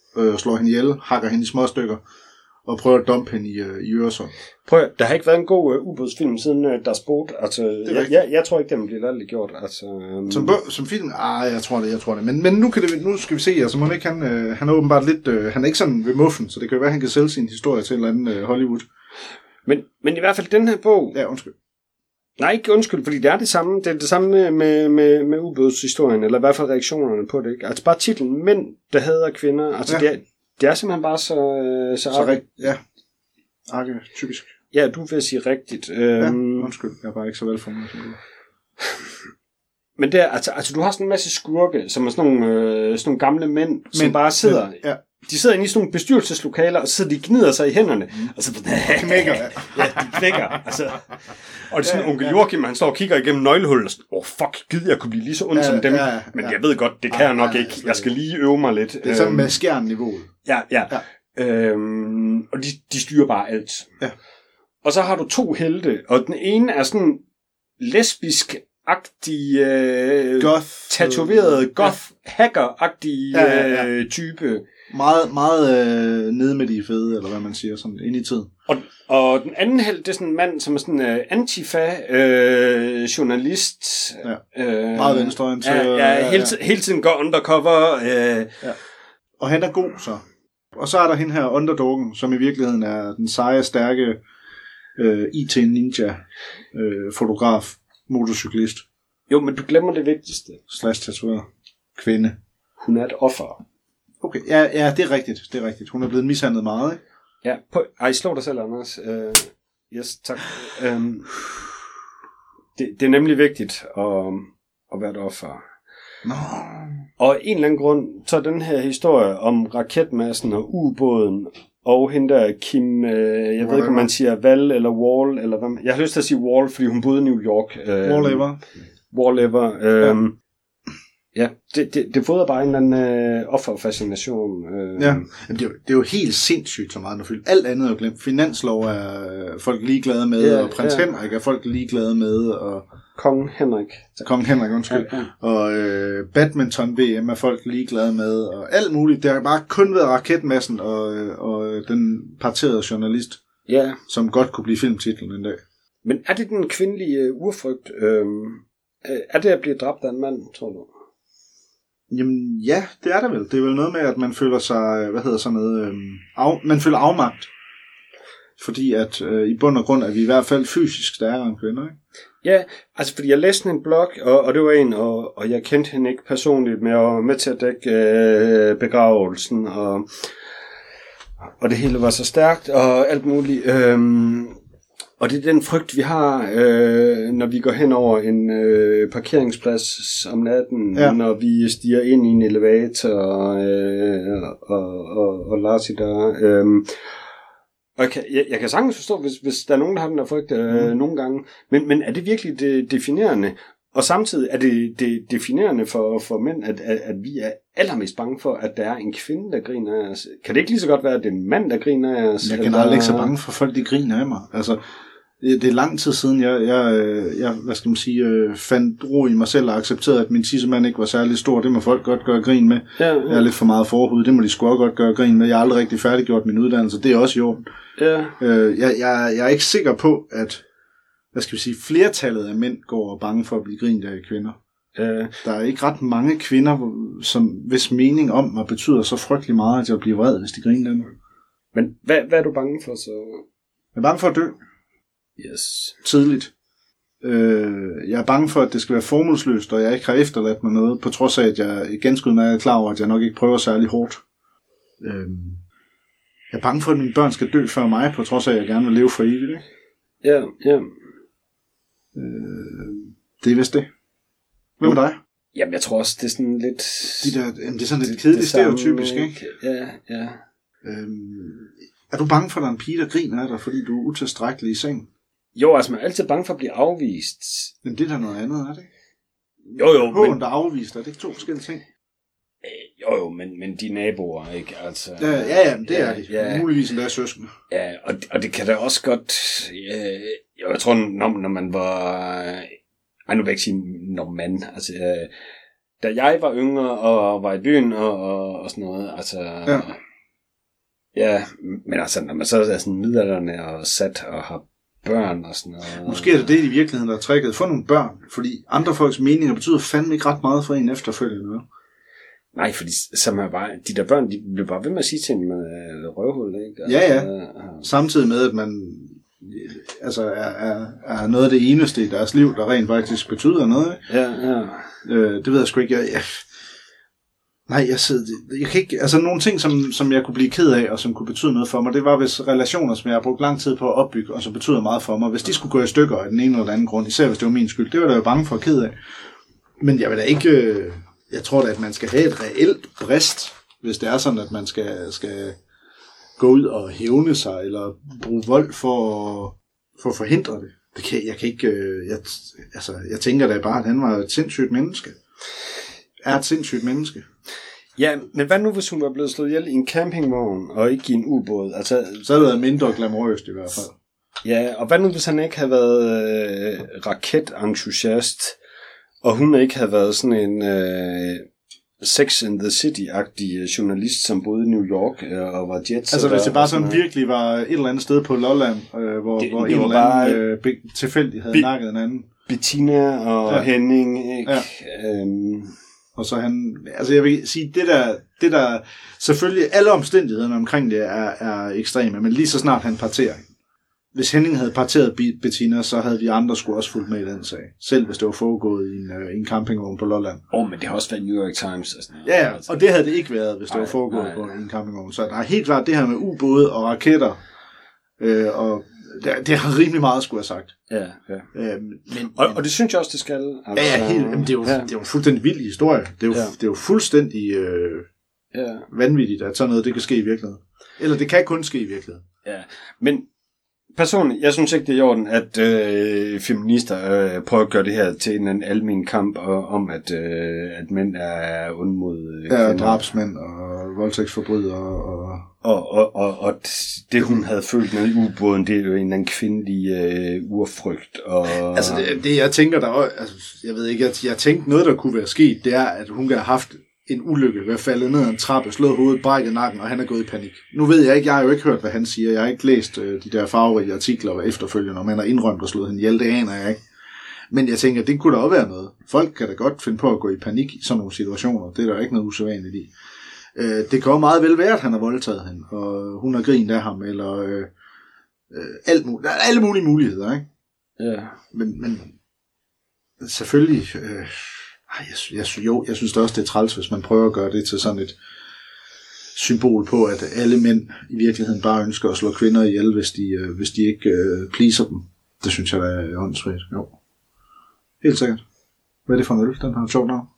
slår hende ihjel, hakker hende i små stykker, og prøver at dumpe hende i Øresund. Prøv, der har ikke været en god ubådsfilm siden Das Boot. Altså, jeg tror ikke, den bliver aldrig gjort. Altså, som film? Jeg tror det. Men nu skal vi se, altså må ikke han er åbenbart lidt, han er ikke sådan ved muffen, så det kan jo være, han kan sælge sin historie til en eller anden Hollywood. Men i hvert fald den her bog... Ja, undskyld. Nej, ikke undskyld, fordi det er det samme. Det er det samme med ubådshistorien, eller i hvert fald reaktionerne på det. Ikke? Altså bare titlen, mænd, der hader kvinder. Altså det er simpelthen bare så ja, typisk. Ja, du vil sige rigtigt. Undskyld, jeg er bare ikke så velformuleret som du. Men det er, altså du har sådan en masse skurke, som er sådan nogle gamle mænd, som bare sidder... Ja. De sidder inde i sådan nogle bestyrelseslokaler, og så sidder de gnider sig i hænderne. Og så knækker. Ja, de knækker. Altså. Og det er sådan, onkel Joachim, han står og kigger igennem nøglehullet, og sådan, fuck, gid jeg kunne blive lige så ond som dem. Men jeg ved godt, det kan jeg nok ikke. Jeg skal lige øve mig lidt. Det er sådan med skjernniveauet. Ja. Og de styrer bare alt. Ja. Og så har du 2 helte, og den ene er sådan lesbisk-agtig, tatoveret, goth-hacker-agtig type. Meget nede med de fede, eller hvad man siger, sådan ind i tiden. Og den anden helt, det er sådan en mand, som er sådan antifa-journalist. Meget venstreorienteret. Hele tiden går undercover. Og han er god så. Og så er der hende her underdoggen, som i virkeligheden er den seje, stærke IT-ninja, fotograf, motorcyklist. Jo, men du glemmer det vigtigste. /tatoveret. Kvinde. Hun er et offer. Okay, ja, det er rigtigt. Hun er blevet mishandlet meget, ikke? Ja, slå dig selv, Anders. Yes, tak. Det er nemlig vigtigt at være et offer. No. Og af en eller anden grund, så den her historie om raketmassen og ubåden, og hende der Kim, jeg ved ikke, om man siger Val eller Wall, eller hvad. Jeg har lyst til at sige Wall, fordi hun boede i New York. Wall. Ja, det fodrer bare en eller anden offerfascination. Ja, det er jo helt sindssygt så meget, når alt andet er jo glemt. Finanslov er folk ligeglade med, og prins Henrik er folk ligeglade med, og Kong Henrik, undskyld. Ja. Og badminton-VM er folk ligeglade med, og alt muligt. Det har bare kun været raketmassen og den parterede journalist, som godt kunne blive filmtitlen en dag. Men er det den kvindelige urfrygt? Er det at blive dræbt af en mand, tror du? Jamen ja, det er det vel. Det er vel noget med, at man føler sig, man føler afmagt. Fordi at i bund og grund er vi i hvert fald fysisk stærkere end kvinder, ikke? Ja, altså fordi jeg læste en blog, og det var en, og jeg kendte hende ikke personligt, men jeg var med til at dække begravelsen, og det hele var så stærkt, og alt muligt. Og det er den frygt, vi har, når vi går hen over en parkeringsplads om natten, når vi stiger ind i en elevator og lader sig der. Og jeg kan sagtens forstå, hvis der er nogen, der har den der frygt nogle gange. Men er det virkelig det definerende? Og samtidig er det definerende for mænd, at vi er allermest bange for, at der er en kvinde, der griner af os. Kan det ikke lige så godt være, at det er en mand, der griner af os? Jeg kan aldrig ikke så bange for folk, der griner af mig. Altså, det er lang tid siden, jeg hvad skal man sige, fandt ro i mig selv og accepterede, at min tissemand ikke var særlig stor. Det må folk godt gøre grin med. Ja. Jeg er lidt for meget forhud. Det må de sgu også godt gøre grin med. Jeg har aldrig rigtig færdiggjort min uddannelse. Det er også i orden. Ja. Jeg er ikke sikker på, at hvad skal vi sige, flertallet af mænd går og bange for at blive grint af kvinder. Der er ikke ret mange kvinder, som hvis mening om mig betyder så frygtelig meget, at jeg bliver vred, hvis de griner af mig. Men hvad er du bange for så? Jeg er bange for at dø. Yes. Tidligt. Jeg er bange for, at det skal være formålsløst, og jeg ikke har efterladt mig noget, på trods af, at jeg ganske udmærket er klar over, at jeg nok ikke prøver særlig hårdt. Jeg er bange for, at mine børn skal dø før mig, på trods af, at jeg gerne vil leve for evigt. Ikke? Ja. Det er vist det. Hvem er dig? Jamen, jeg tror også, det er sådan lidt... Det er sådan lidt kedeligt stereotypisk, ikke? Ja. Er du bange for, at der er en pige, der griner af dig, fordi du er utilstrækkelig i seng? Jo, altså man er altid bange for at blive afvist. Men det er da noget andet, er det ikke? Jo. Hån, der afvist, er det ikke 2 forskellige ting? Jo, men de naboer, ikke? Altså, ja, det er det. Ja. Muligvis endda søskende. Ja, og det kan da også godt... jeg tror, når man var... nu vil jeg ikke sige, når man... Altså, da jeg var yngre og var i byen og sådan noget, altså... Ja, men altså, når man så er sådan midaldrende og sat og har børn og sådan noget... Måske er det i virkeligheden, der er tricket. Få nogle børn, fordi andre folks meninger betyder fandme ikke ret meget for en efterfølgende. Nej, fordi som er bare, de der børn, de bliver bare ved med at sige til en, man er røvhul, ikke? Ja. Samtidig med, at man altså er noget af det eneste i deres liv, der rent faktisk betyder noget, ikke? Ja. Det ved jeg sgu ikke. Jeg kan ikke, altså nogle ting, som jeg kunne blive ked af, og som kunne betyde noget for mig, det var hvis relationer, som jeg har brugt lang tid på at opbygge, og som betyder meget for mig, hvis de skulle gå i stykker af den ene eller den anden grund, især hvis det var min skyld, det var jeg jo bange for at ked af. Men jeg vil da ikke, jeg tror da, at man skal have et reelt brist, hvis det er sådan, at man skal gå ud og hævne sig, eller bruge vold for at forhindre det. Jeg tænker da bare, at han var et sindssygt menneske. Er et sindssygt menneske. Ja, men hvad nu, hvis hun var blevet slået ihjel i en campingvogn, og ikke i en ubåd? Altså, så havde det været mindre glamourøst i hvert fald. Ja, og hvad nu, hvis han ikke havde været raketentusiast, og hun ikke havde været sådan en Sex and the City-agtig journalist, som boede i New York og var jet. Altså hvis det bare sådan virkelig var et eller andet sted på Lolland, hvor en eller anden tilfældig havde nakket en anden. Bettina og Henning, ikke? Ja. Og så han, altså jeg vil sige, det der selvfølgelig alle omstændighederne omkring det er ekstreme, men lige så snart han parterer. Hvis Henning havde parteret Bettina, så havde vi andre skulle også fulgt med i den sag. Selv hvis det var foregået i en campingvogn på Lolland. Men det har også været New York Times. Og sådan noget. Ja, og det havde det ikke været, hvis det var foregået på en campingvogn. Så der er helt klart det her med ubåde og raketter, og det har rimelig meget skulle have sagt. Ja. Og det synes jeg også, det skal. Altså, det er jo en fuldstændig vild historie. Det er jo fuldstændig vanvittigt, at sådan noget det kan ske i virkeligheden. Eller det kan kun ske i virkeligheden. Ja, men personligt, jeg synes ikke, det er i orden, at feminister prøver at gøre det her til en almen kamp om, at mænd er ond mod kvinder. Drabsmænd og voldtægtsforbrydere. Og det, hun havde følt med i ubåden, det er jo en eller anden kvindelig urfrygt. Altså, det jeg tænker, jeg ved ikke, jeg tænkte noget, der kunne være sket, det er, at hun har haft en ulykke, ved at falde ned ad en trappe, slået hovedet, brækket nakken, og han er gået i panik. Nu ved jeg ikke, jeg har jo ikke hørt, hvad han siger. Jeg har ikke læst de der farverige artikler efterfølgende, om han har indrømt og slået hende ihjel. Det aner jeg ikke. Men jeg tænker, det kunne da også være noget. Folk kan da godt finde på at gå i panik i sådan nogle situationer. Det er der ikke noget usædvanligt i. Det kan jo meget vel være, at han har voldtaget hende, og hun har grinet af ham, eller alle mulige muligheder, ikke? Ja. Men selvfølgelig... Jeg synes da også, det er træls, hvis man prøver at gøre det til sådan et symbol på, at alle mænd i virkeligheden bare ønsker at slå kvinder ihjel, hvis de ikke pleaser dem. Det synes jeg, der er åndssvagt. Jo. Helt sikkert. Hvad er det for en øl? Den har et sjovt navn.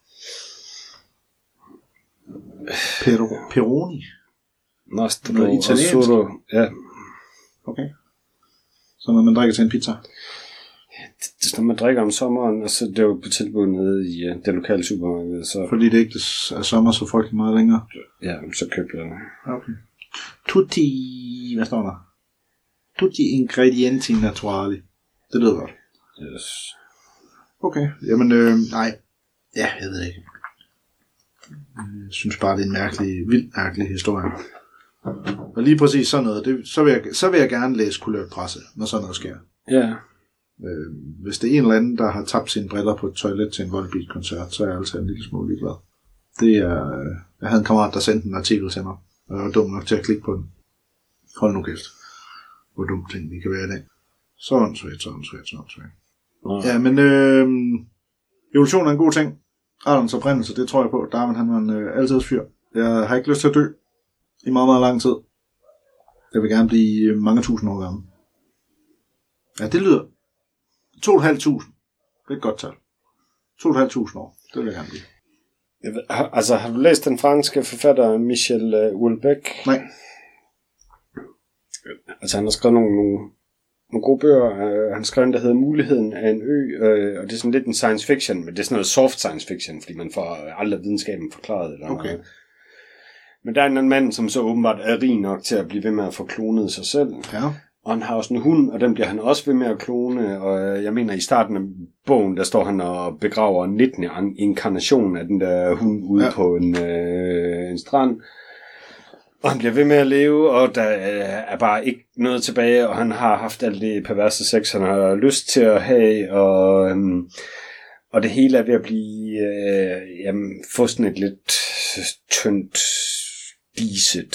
Peroni. Nostro Azzurro. Ja. Okay. Så når man drikker til en pizza. Det er sådan, man drikker om sommeren, og så det er jo på tilbud nede i det lokale supermarked. Så... Fordi det ikke er sommer så frygtelig meget længere? Ja, så køber jeg det. Okay. Tutti... Hvad står der? Tutti ingredienti naturali. Det lyder godt. Yes. Okay, jamen nej. Ja, jeg ved ikke. Jeg synes bare, det er en vildt mærkelig historie. Og lige præcis sådan noget, så vil jeg gerne læse kulørt presse, når sådan noget sker. Ja. Hvis det er en eller anden, der har tabt sine briller på et toilet til en Volbeat-koncert, så er jeg altså en lille smule ligeglad. Jeg havde en kammerat, der sendte en artikel til mig, og jeg var dum nok til at klikke på den. Hold nu kæft. Hvor dumt ting det kan være i dag. Så åndssvagt. Ja, men evolution er en god ting. Arternes oprindelse, det tror jeg på. Darwin, han var en altid fyr. Jeg har ikke lyst til at dø i meget, meget lang tid. Jeg vil gerne blive mange tusind år gammel. Ja, det lyder 2.500. Det er et godt tal. 2.500 år. Det vil jeg gerne blive. Altså, har du læst den franske forfatter Michel Houellebecq? Nej. Altså, han har skrevet nogle gode bøger. Han skrev en, der hedder Muligheden af en ø, og det er sådan lidt en science fiction, men det er sådan noget soft science fiction, fordi man får aldrig videnskaben forklaret. Eller okay. Noget. Men der er en anden mand, som så åbenbart er rig nok til at blive ved med at få klonet sig selv. Ja. Og han har også en hund, og den bliver han også ved med at klone. Og jeg mener, i starten af bogen, der står han og begraver 19. inkarnation af den der hund ude på en strand. Og han bliver ved med at leve, og der er bare ikke noget tilbage, og han har haft alt det perverse sex, han har lyst til at have, og det hele er ved at blive få sådan et lidt tyndt, diset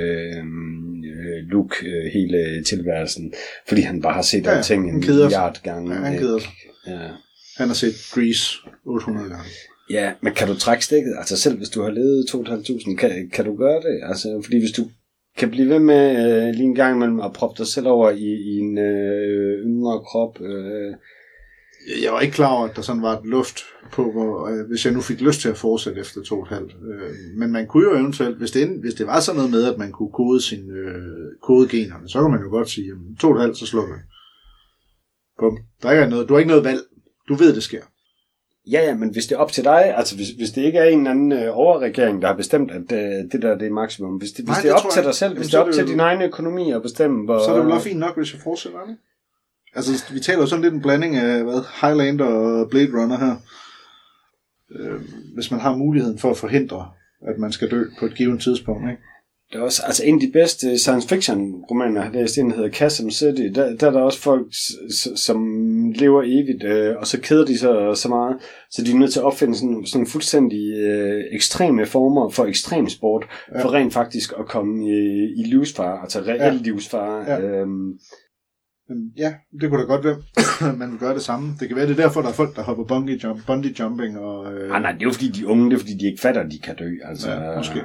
look hele tilværelsen, fordi han bare har set alting en milliard gange. Ja, han keder sig. Ja. Han har set Grease 800 gange. Ja, men kan du trække stikket? Altså selv hvis du har levet 2.500, kan du gøre det? Altså, fordi hvis du kan blive ved med lige en gang imellem at proppe dig selv over i en yngre krop. Jeg var ikke klar over, at der sådan var et luft på, hvis jeg nu fik lyst til at fortsætte efter 2,5. Men man kunne jo eventuelt, hvis det var sådan noget med, at man kunne kode kodegenerne, så kan man jo godt sige, jamen 2,5, så slår man. Bum. Der er ikke noget, du har ikke noget valg. Du ved, det sker. Ja, men hvis det er op til dig, altså hvis det ikke er en eller anden overregering, der har bestemt, at det der det er maksimum. Hvis det er op til dig selv, hvis det er op til din egen økonomi at bestemme. Så er det jo fint nok, hvis jeg fortsætter det. Altså, vi taler jo sådan lidt en blanding af Highlander og Blade Runner her. Hvis man har muligheden for at forhindre, at man skal dø på et givet tidspunkt, ikke? Det er også, altså en af de bedste science fiction romaner, jeg har læst, en der hedder Chasm City, der er der også folk, som lever evigt, og så keder de sig så meget, så de er nødt til at opfinde sådan fuldstændig ekstreme former for ekstremsport, for rent faktisk at komme i livsfare, altså reel livsfare. Ja, det kunne da godt være, man vil gøre det samme. Det kan være, det er derfor, der er folk, der hopper bungee jumping. Og, nej, det er jo fordi, de unge, det er fordi, de ikke fatter, at de kan dø. Altså, måske.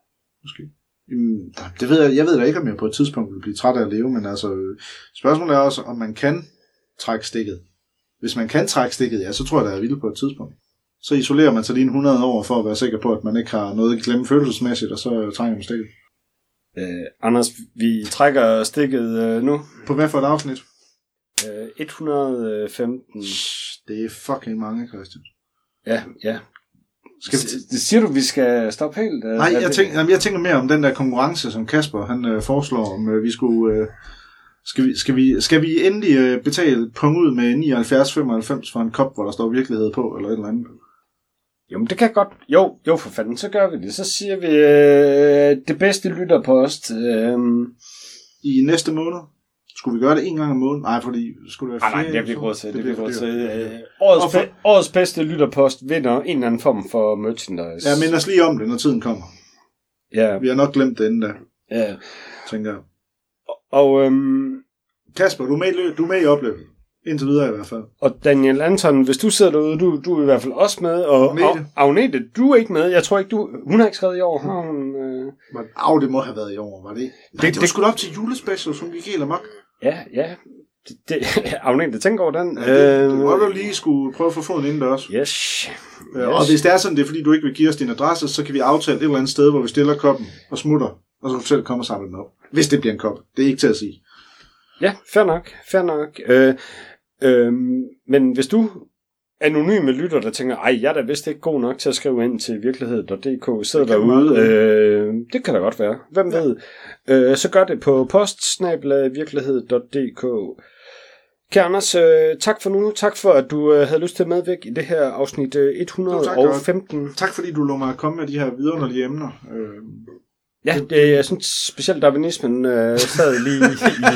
Det ved jeg ved da ikke, om jeg på et tidspunkt vil blive træt af at leve, men altså, spørgsmålet er også, om man kan trække stikket. Hvis man kan trække stikket, ja, så tror jeg, der er vildt på et tidspunkt. Så isolerer man sig lige 100 år for at være sikker på, at man ikke har noget at glemme følelsesmæssigt, og så trænger man stikket. Anders, vi trækker stikket nu. På hvad for et afsnit? 115. Det er fucking mange, Christian. Ja. Siger du, vi skal stoppe helt? Nej, jeg tænker mere om den der konkurrence, som Kasper han foreslår, om vi skulle... Skal vi endelig betale punkt ud med 79,95 for en kop, hvor der står virkelighed på, eller et eller andet? Jo, men det kan godt. Jo, for fanden, så gør vi det. Så siger vi det bedste lytterpost. I næste måned? Skulle vi gøre det en gang om måneden? Nej, fordi skulle det være nej, det bliver råd til. Årets bedste lytterpost vinder en eller anden form for merchandise. Ja, mind os lige om det, når tiden kommer. Ja. Vi har nok glemt det inden da. Ja. Tænker jeg. Og Kasper, du er med i oplevelsen. Indtil videre i hvert fald. Og Daniel Anton, hvis du sidder derude, du er i hvert fald også med. Og Agnete, du er ikke med. Jeg tror ikke, hun har ikke skrevet i år. Har hun, det må have været i år, var det ikke? Det var sgu op til julespecial, som gik helt amok. Ja. Agnete, tænk over den. Det må du lige skulle prøve at få foden indendørs. Yes. Og hvis det er sådan, det er fordi, du ikke vil give os din adresse, så kan vi aftale et eller andet sted, hvor vi stiller koppen og smutter, og så selv komme og samle den op. Hvis det bliver en kop. Det er ikke til at sige. Ja, fair nok. Men hvis du anonyme lytter, der tænker, jeg er da vist ikke god nok til at skrive ind til virkelighed.dk, sidder derude, det kan da godt være, hvem ved, så gør det på post@virkelighed.dk. Kære Anders, tak for nu, tak for at du havde lyst til at medvirke i det her afsnit 115. Tak fordi du lå mig at komme med de her vidunderlige emner. Ja, jeg synes specielt darwinismen sad lige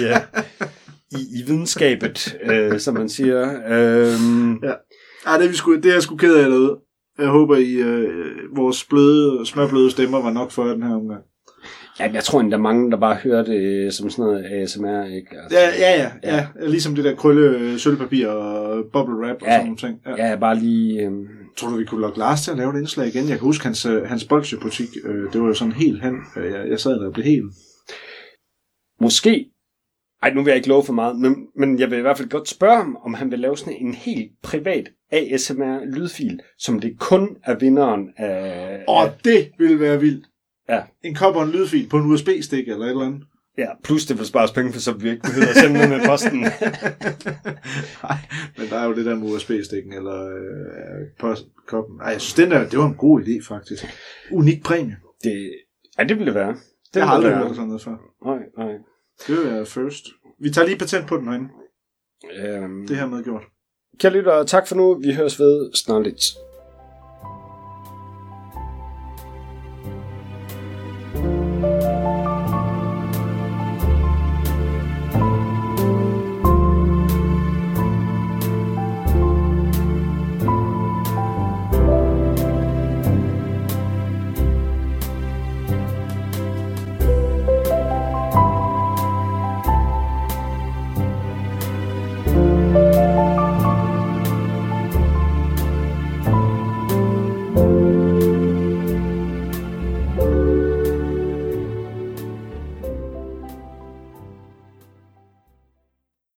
i videnskabet, som man siger. Ja. Det er jeg sgu ked af derude. Jeg håber, vores smørbløde stemmer var nok for den her omgang. Ja, jeg tror endda mange, der bare hører det som sådan noget ASMR, ikke? Altså, ja. Ligesom det der krølle sølvpapir og bubble wrap og sådan nogle ting. Ja, bare lige... Tror du, vi kunne lokke Lars til at lave et indslag igen? Jeg kan huske hans bolsjebutik. Det var jo sådan helt hen. Jeg sad der og blev helt... Måske. Ej, nu vil jeg ikke love for meget, men jeg vil i hvert fald godt spørge ham, om han vil lave sådan en helt privat ASMR-lydfil, som det kun er vinderen af... det ville være vildt. Ja. En kop og en lydfil på en USB-stik eller et eller andet. Ja, plus det vil spares penge, for så vi ikke behøver at sende noget med posten. Nej, men der er jo det der med USB-stikken eller koppen. Ej, jeg synes, det var en god idé, faktisk. Unik præmie. Det ville det være. Jeg har aldrig hørt sådan noget før. Nej. Det vil være first. Vi tager lige patent på den herinde. Det her medgjort. Kære lyttere, tak for nu. Vi høres ved snart lidt.